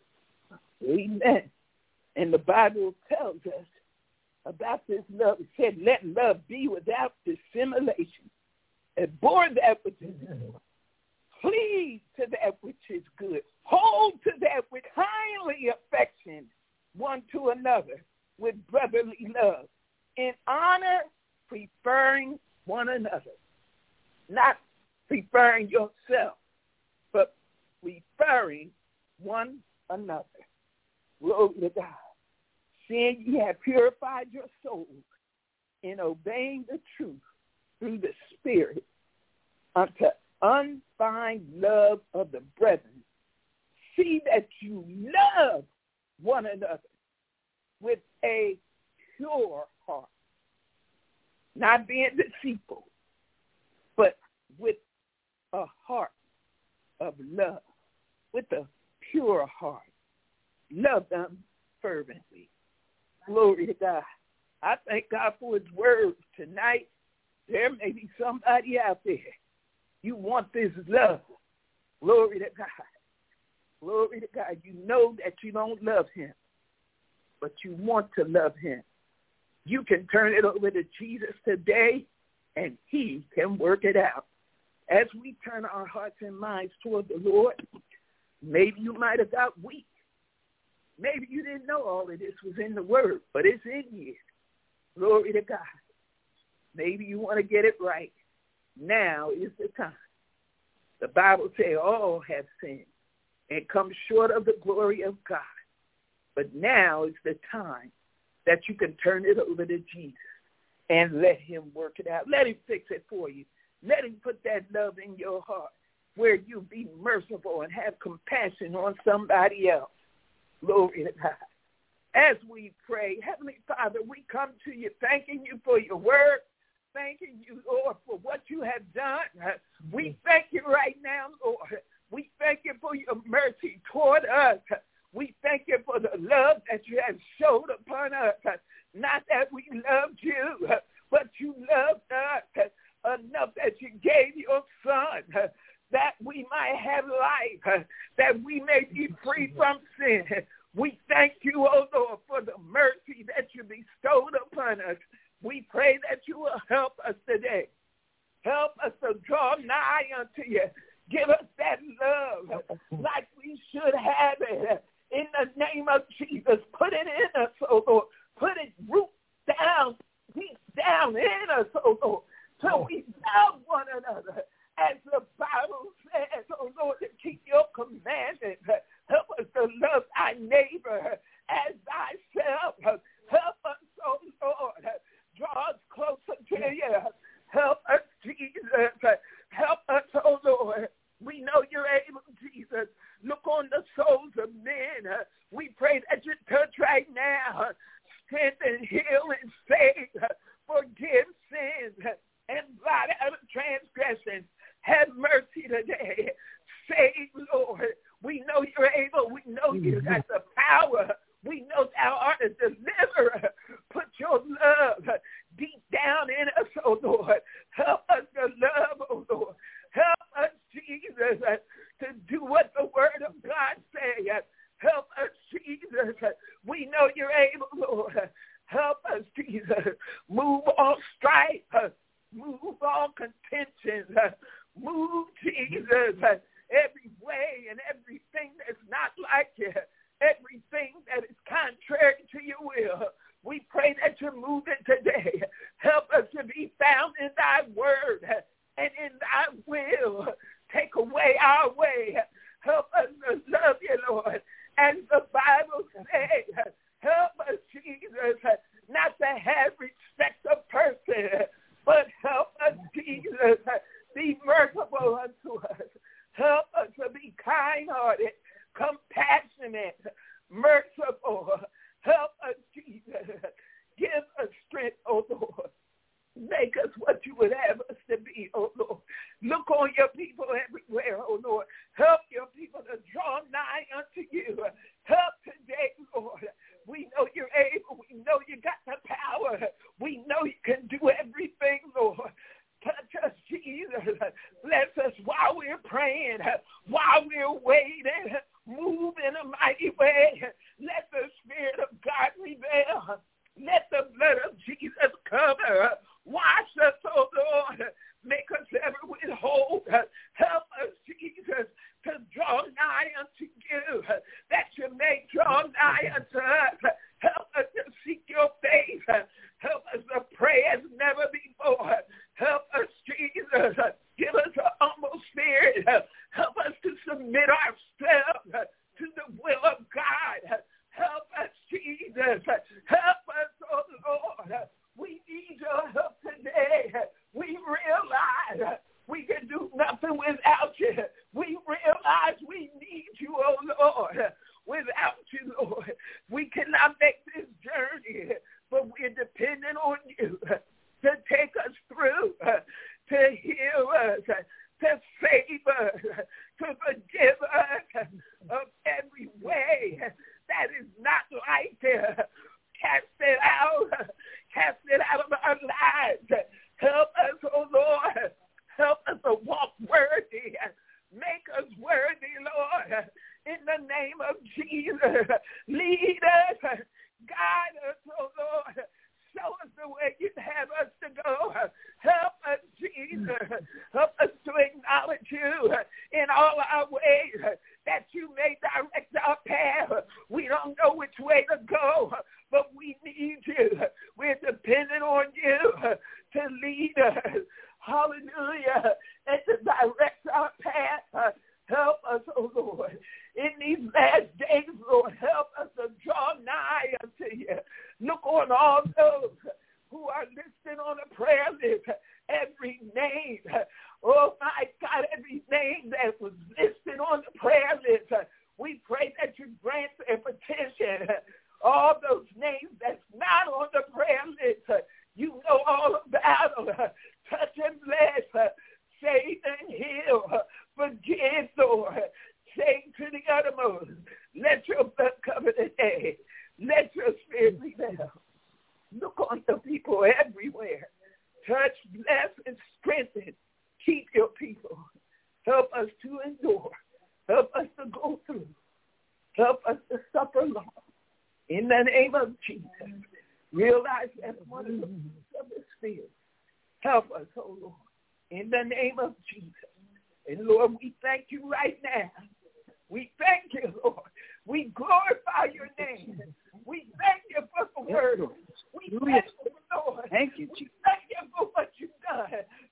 Amen. And the Bible tells us about this love. It said, let love be without dissimulation. Abhor that which is evil. Cleave to that which is good. Hold to that which kindly affection one to another with brotherly love. In honor, preferring one another. Not preferring yourself, but preferring one another. Glory to God. Seeing ye have purified your souls in obeying the truth through the Spirit unto unfeigned love of the brethren. See that you love one another with a pure heart, not being deceitful, but with a heart of love, with a pure heart. Love them fervently. Glory to God. I thank God for his word tonight. There may be somebody out there. You want this love. Glory to God. Glory to God. You know that you don't love him, but you want to love him. You can turn it over to Jesus today, and he can work it out. As we turn our hearts and minds toward the Lord, maybe you might have got weak. Maybe you didn't know all of this was in the word, but it's in you. Glory to God. Maybe you want to get it right. Now is the time. The Bible says all have sinned and come short of the glory of God. But now is the time that you can turn it over to Jesus and let him work it out. Let him fix it for you. Let him put that love in your heart where you be merciful and have compassion on somebody else. Glory to God. As we pray, Heavenly Father, we come to you thanking you for your word, thanking you, Lord, for what you have done. We thank you right now, Lord. We thank you for your mercy toward us. We thank you for the love that you have showed upon us. Not that we loved you, but you loved us enough that you gave your son that we might have life, that we may be free from sin. We thank you, O Lord, for the mercy that you bestowed upon us. We pray that you will help us today. Help us to draw nigh unto you. Give us that love like we should have it. In the name of Jesus, put it in us, O Lord. Put it root down, deep down in us, O Lord, so we love one another. As the Bible says, oh Lord, to keep your commandments. Help us to love our neighbor as thyself. Help us, oh Lord, draw us closer to you. Help us, Jesus. Help us, oh Lord. We know you're able, Jesus. Look on the souls of men. We pray that you touch right now. Strengthen, heal, and save. Forgive sins and blot out transgressions. Have mercy today. Save, Lord. We know you're able. We know you got the power. We know thou art a deliverer. Put your love deep down in us, oh Lord. Help us to love, oh Lord. Help us, Jesus, to do what the word of God says. Help us, Jesus. We know you're able, Lord. Help us, Jesus. Move all strife. Move all contentions. Move, Jesus, every way and everything that's not like you, everything that is contrary to your will. We pray that you move it today. Help us to be found in thy word and in thy will. Take away our way. Help us to love you, Lord. As the Bible says, help us, Jesus, not to have respect of person, but help us, Jesus, be merciful unto us. Help us to be kind-hearted, compassionate, merciful. Help us, Jesus. Give us strength, O Lord. Make us what you would have us to be, O Lord. Look on your people everywhere, O Lord. Help your people to draw nigh unto you. Help today, Lord. Jesus. Help us, oh Lord. We need your help today. We realize we can do nothing without you. We realize we need you, oh Lord. Without you, Lord, we cannot make this journey, but we're dependent on you to take us through, to heal us, to save us, to forgive us of every way that is not like you. Cast it out of our lives. Help us, oh Lord. Help us to walk worthy. Make us worthy, Lord. In the name of Jesus, lead us, guide us, oh Lord. Show us the way you have us to go. Help us, Jesus. Help us to acknowledge you in all our ways, that you may direct our path. We don't know which way to go, but we need you. We're dependent on you to lead us. Hallelujah. And to direct our path. Help us, oh Lord. In these last days, Lord, help us to draw nigh unto you. Look on all those who are listed on the prayer list. Every name, oh my God, every name that was listed on the prayer list. We pray that you grant a petition. All those names that's not on the prayer list, you know all about them. Touch and bless, save and heal, forgive, Lord. Save to the uttermost. Let your blood cover the day. Let your spirit be there. Look on the people everywhere. Touch, bless, and strengthen. Keep your people. Help us to endure. Help us to go through. Help us to suffer long. In the name of Jesus, realize that one of the fruits of the Spirit. Help us, oh Lord. In the name of Jesus. And Lord, we thank you right now. We thank you, Lord. We glorify your name. We thank you for the word. We thank you, Lord. Thank you, Jesus. We thank you for what you've done.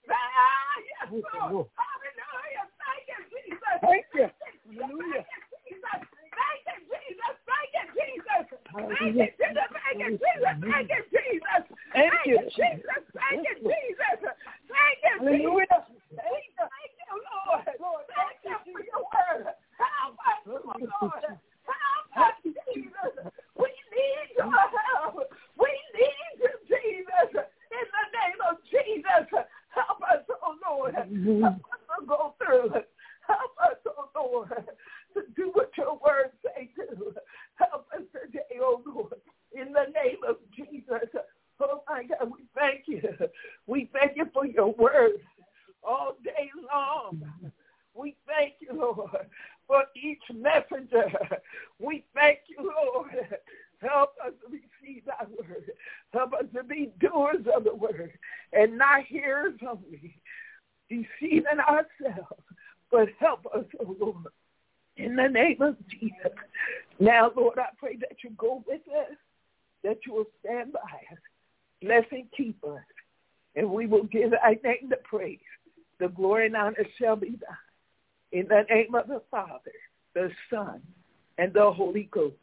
Yes, Lord. Hallelujah. Thank you, Jesus. Thank you. Hallelujah. Thank you, Jesus. Thank you, Jesus. Thank you, Jesus. Thank you, Jesus. Thank you, Jesus. Thank you, Jesus. Thank you, Jesus. Thank you, Hallelujah. Thank you, Lord. Thank you for your word. Help us, Lord. Help us, Jesus. We need your help. We need you, Jesus. In the name of Jesus, help us, oh Lord. Help us to go through. Help us, oh Lord, to do what your word say to. Help us today, oh Lord. In the name of Jesus. Oh my God, we thank you. We thank you for your word all day long. We thank you, Lord, for each messenger. We thank you, Lord. Help us to receive thy word. Help us to be doers of the word and not hearers only, deceiving ourselves. But help us, oh Lord, in the name of Jesus. Now, Lord, I pray that you go with us, that you will stand by us, bless and keep us, and we will give thy name the praise. The glory and honor shall be thine. In the name of the Father, the Son, and the Holy Ghost.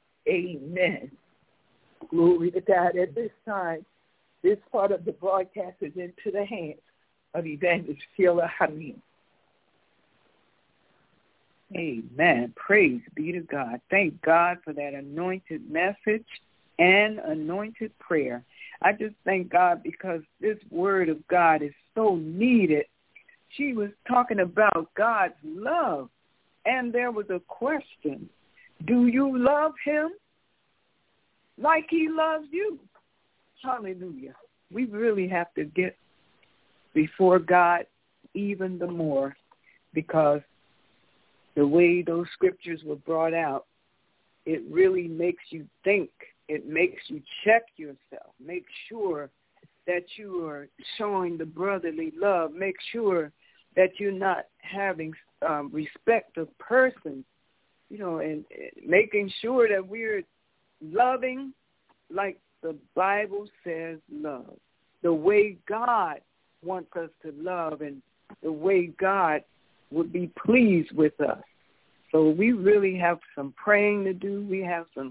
Amen. Glory to God. At this time, this part of the broadcast is into the hands of Evangelist Sheila Hameen. Amen. Praise be to God. Thank God for that anointed message and anointed prayer. I just thank God because this word of God is so needed. She was talking about God's love, and there was a question. Do you love him like he loves you? Hallelujah. We really have to get before God even the more, because the way those scriptures were brought out, it really makes you think. It makes you check yourself. Make sure that you are showing the brotherly love. Make sure that you're not having respect of persons, and making sure that we're loving like the Bible says love, the way God wants us to love and the way God would be pleased with us. So we really have some praying to do. We have some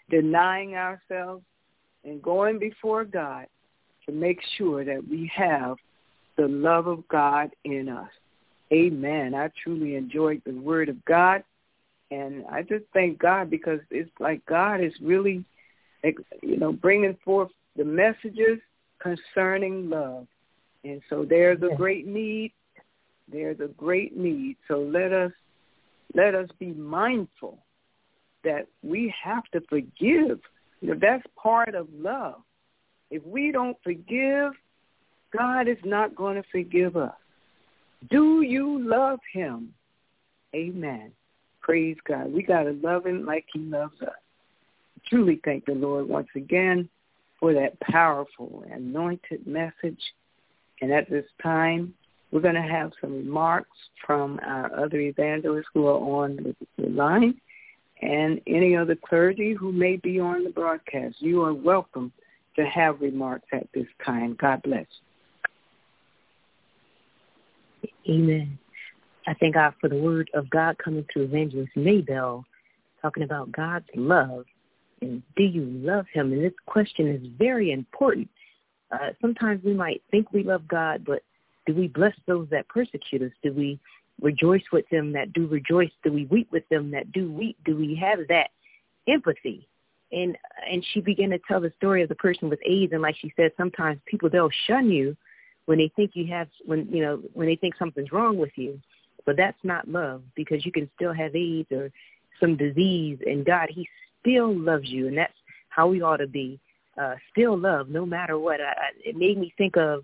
denying ourselves and going before God to make sure that we have the love of God in us. Amen. I truly enjoyed the word of God, and I just thank God because it's like God is really, bringing forth the messages concerning love. And so there's a great need. There's a great need. So let us be mindful that we have to forgive. That's part of love. If we don't forgive, God is not going to forgive us. Do you love him? Amen. Praise God. We got to love him like he loves us. Truly thank the Lord once again for that powerful, anointed message. And at this time, we're going to have some remarks from our other evangelists who are on the line and any other clergy who may be on the broadcast. You are welcome to have remarks at this time. God bless. Amen. I thank God for the word of God coming through Evangelist Maybell, talking about God's love. And do you love him? And this question is very important. Sometimes we might think we love God, but do we bless those that persecute us? Do we rejoice with them that do rejoice? Do we weep with them that do weep? Do we have that empathy? And she began to tell the story of the person with AIDS. And like she said, sometimes people, they'll shun you when they think when they think something's wrong with you. But that's not love, because you can still have AIDS or some disease, and God, he still loves you. And that's how we ought to be. Still love no matter what. It made me think of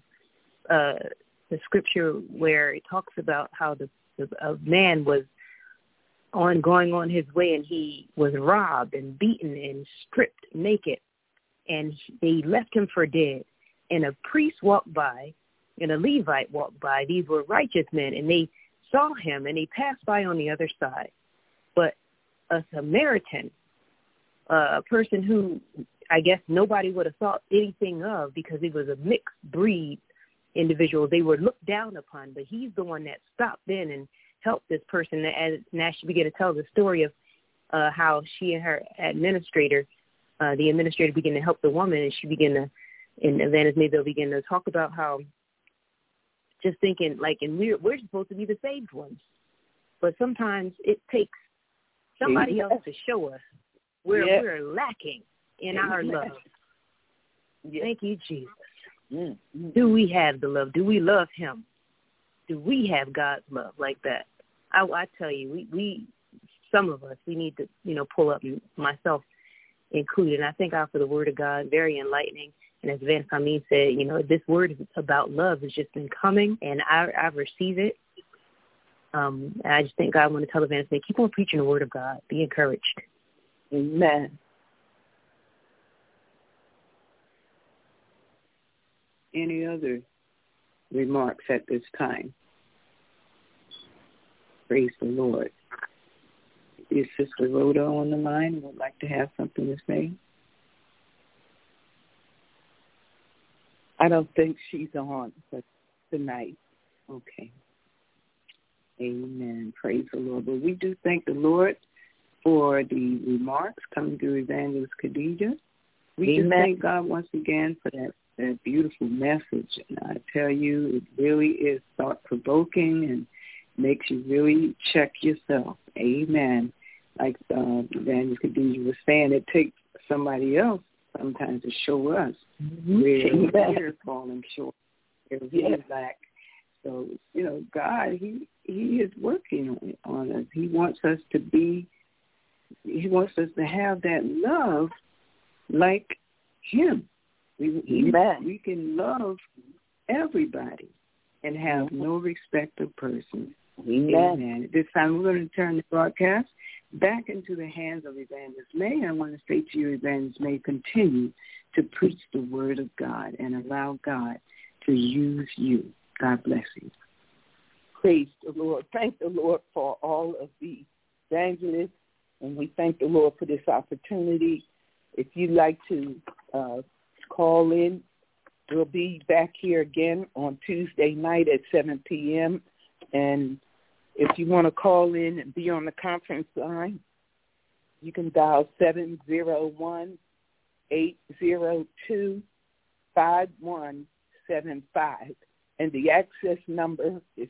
the scripture where it talks about how a man was going on his way, and he was robbed and beaten and stripped naked, and they left him for dead. And a priest walked by, and a Levite walked by. These were righteous men, and they saw him, and they passed by on the other side. But a Samaritan, a person who I guess nobody would have thought anything of, because he was a mixed breed individual, they were looked down upon, but he's the one that stopped in and helped this person. And now she began to tell the story of how she and her administrator, the administrator began to help the woman, and she began to, and Evangelist Maybell began to talk about how just thinking, like, and we're supposed to be the saved ones, but sometimes it takes somebody else to show us where we're lacking in our love. Thank you, Jesus. Mm-hmm. Do we have the love? Do we love him? Do we have God's love like that? I tell you, we some of us, we need to, pull up, myself included. And I thank God for the word of God, very enlightening. And as Van Kamin said, this word about love has just been coming, and I receive it. And I just thank God. I want to tell the Van, keep on preaching the word of God. Be encouraged. Amen. Any other remarks at this time? Praise the Lord. Is Sister Rhoda on the line and would like to have something to say? I don't think she's on tonight. Okay. Amen. Praise the Lord. But we do thank the Lord for the remarks coming through Evangelist Khadijah. We just thank God once again for that beautiful message. And I tell you, it really is thought-provoking and makes you really check yourself. Amen. Like Evangelist Khadijah was saying, it takes somebody else sometimes to show us where we're falling short, where we lack. So, God, He is working on us. He wants us to have that love like Him. We can love everybody and have no respect of person. Amen. At this time, we're going to turn the broadcast back into the hands of Evangelist May. I want to say to you, Evangelist May, continue to preach the word of God and allow God to use you. God bless you. Praise the Lord. Thank the Lord for all of the evangelists, and we thank the Lord for this opportunity. If you'd like to call in, we'll be back here again on Tuesday night at 7 p.m., and if you want to call in and be on the conference line, you can dial 701-802-5175, and the access number is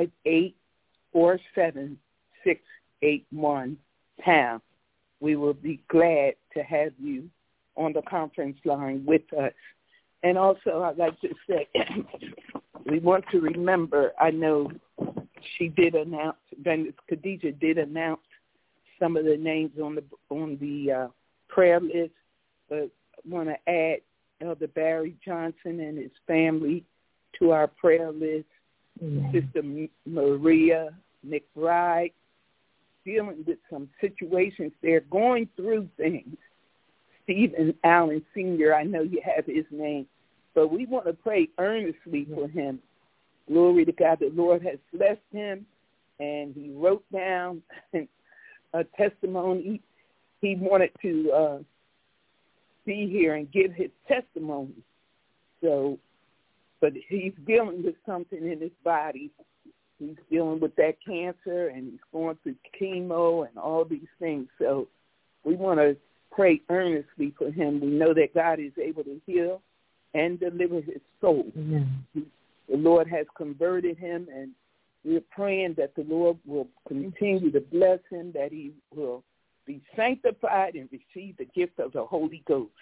5847681#. We will be glad to have you on the conference line with us. And also, I'd like to say, we want to remember, I know she did announce, Khadijah did announce some of the names on the prayer list, but I want to add Elder Barry Johnson and his family to our prayer list. Mm-hmm. Sister Maria McBride, dealing with some situations. They're going through things. Stephen Allen Sr., I know you have his name, but we want to pray earnestly for him. Glory to God. The Lord has blessed him, and he wrote down a testimony. He wanted to be here and give his testimony. So, but he's dealing with something in his body. He's dealing with that cancer, and he's going through chemo and all these things. So we want to pray earnestly for him. We know that God is able to heal and deliver his soul. Mm-hmm. The Lord has converted him, and we're praying that the Lord will continue to bless him, that he will be sanctified and receive the gift of the Holy Ghost.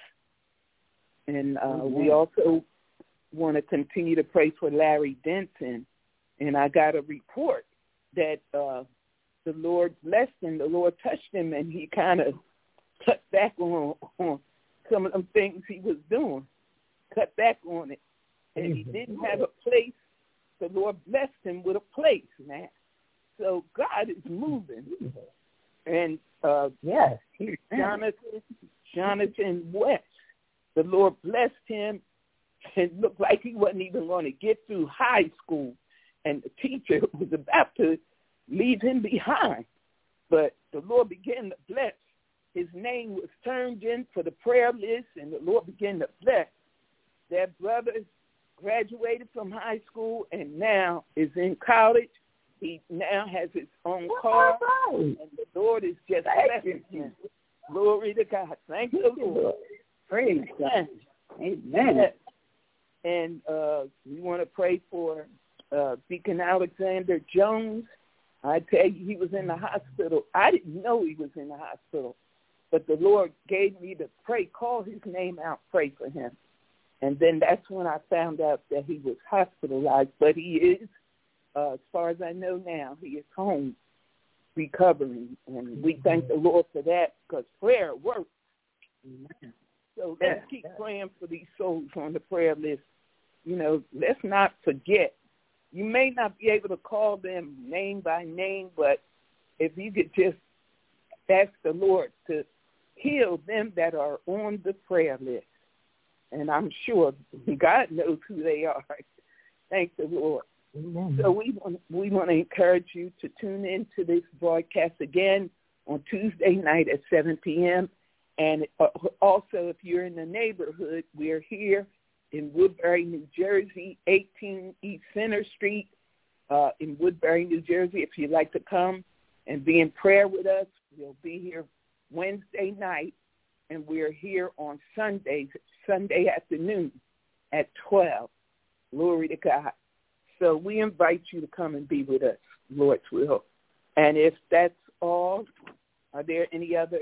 And we also want to continue to pray for Larry Denson. And I got a report that the Lord blessed him, the Lord touched him, and he kind of cut back on some of them things he was doing, cut back on it. And he didn't have a place. The Lord blessed him with a place, man. So God is moving. And yes, Jonathan West, the Lord blessed him. It looked like he wasn't even going to get through high school, and the teacher was about to leave him behind. But the Lord began to bless. His name was turned in for the prayer list, and the Lord began to bless. Their brother graduated from high school and now is in college. He now has his own car, and the Lord is just blessing him. Glory to God. Thank you, Lord. Praise God. Amen. And we want to pray for Deacon Alexander Jones. I tell you, he was in the hospital. I didn't know he was in the hospital, but the Lord gave me to pray, call his name out, pray for him. And then that's when I found out that he was hospitalized. But he is, as far as I know now, he is home recovering. And we thank the Lord for that, because prayer works. Amen. So let's keep praying for these souls on the prayer list. You know, let's not forget. You may not be able to call them name by name, but if you could just ask the Lord to heal them that are on the prayer list. And I'm sure God knows who they are. Thank the Lord. Amen. So we want to encourage you to tune into this broadcast again on Tuesday night at 7 p.m. And also, if you're in the neighborhood, we're here in Woodbury, New Jersey, 18 East Center Street in Woodbury, New Jersey. If you'd like to come and be in prayer with us, we'll be here Wednesday night, and we're here on Sunday afternoon at 12. Glory to God. So we invite you to come and be with us, Lord's will. And if that's all, are there any other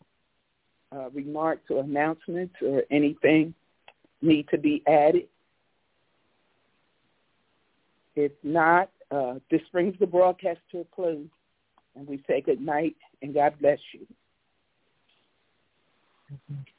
remarks or announcements or anything need to be added? If not, this brings the broadcast to a close, and we say good night and God bless you.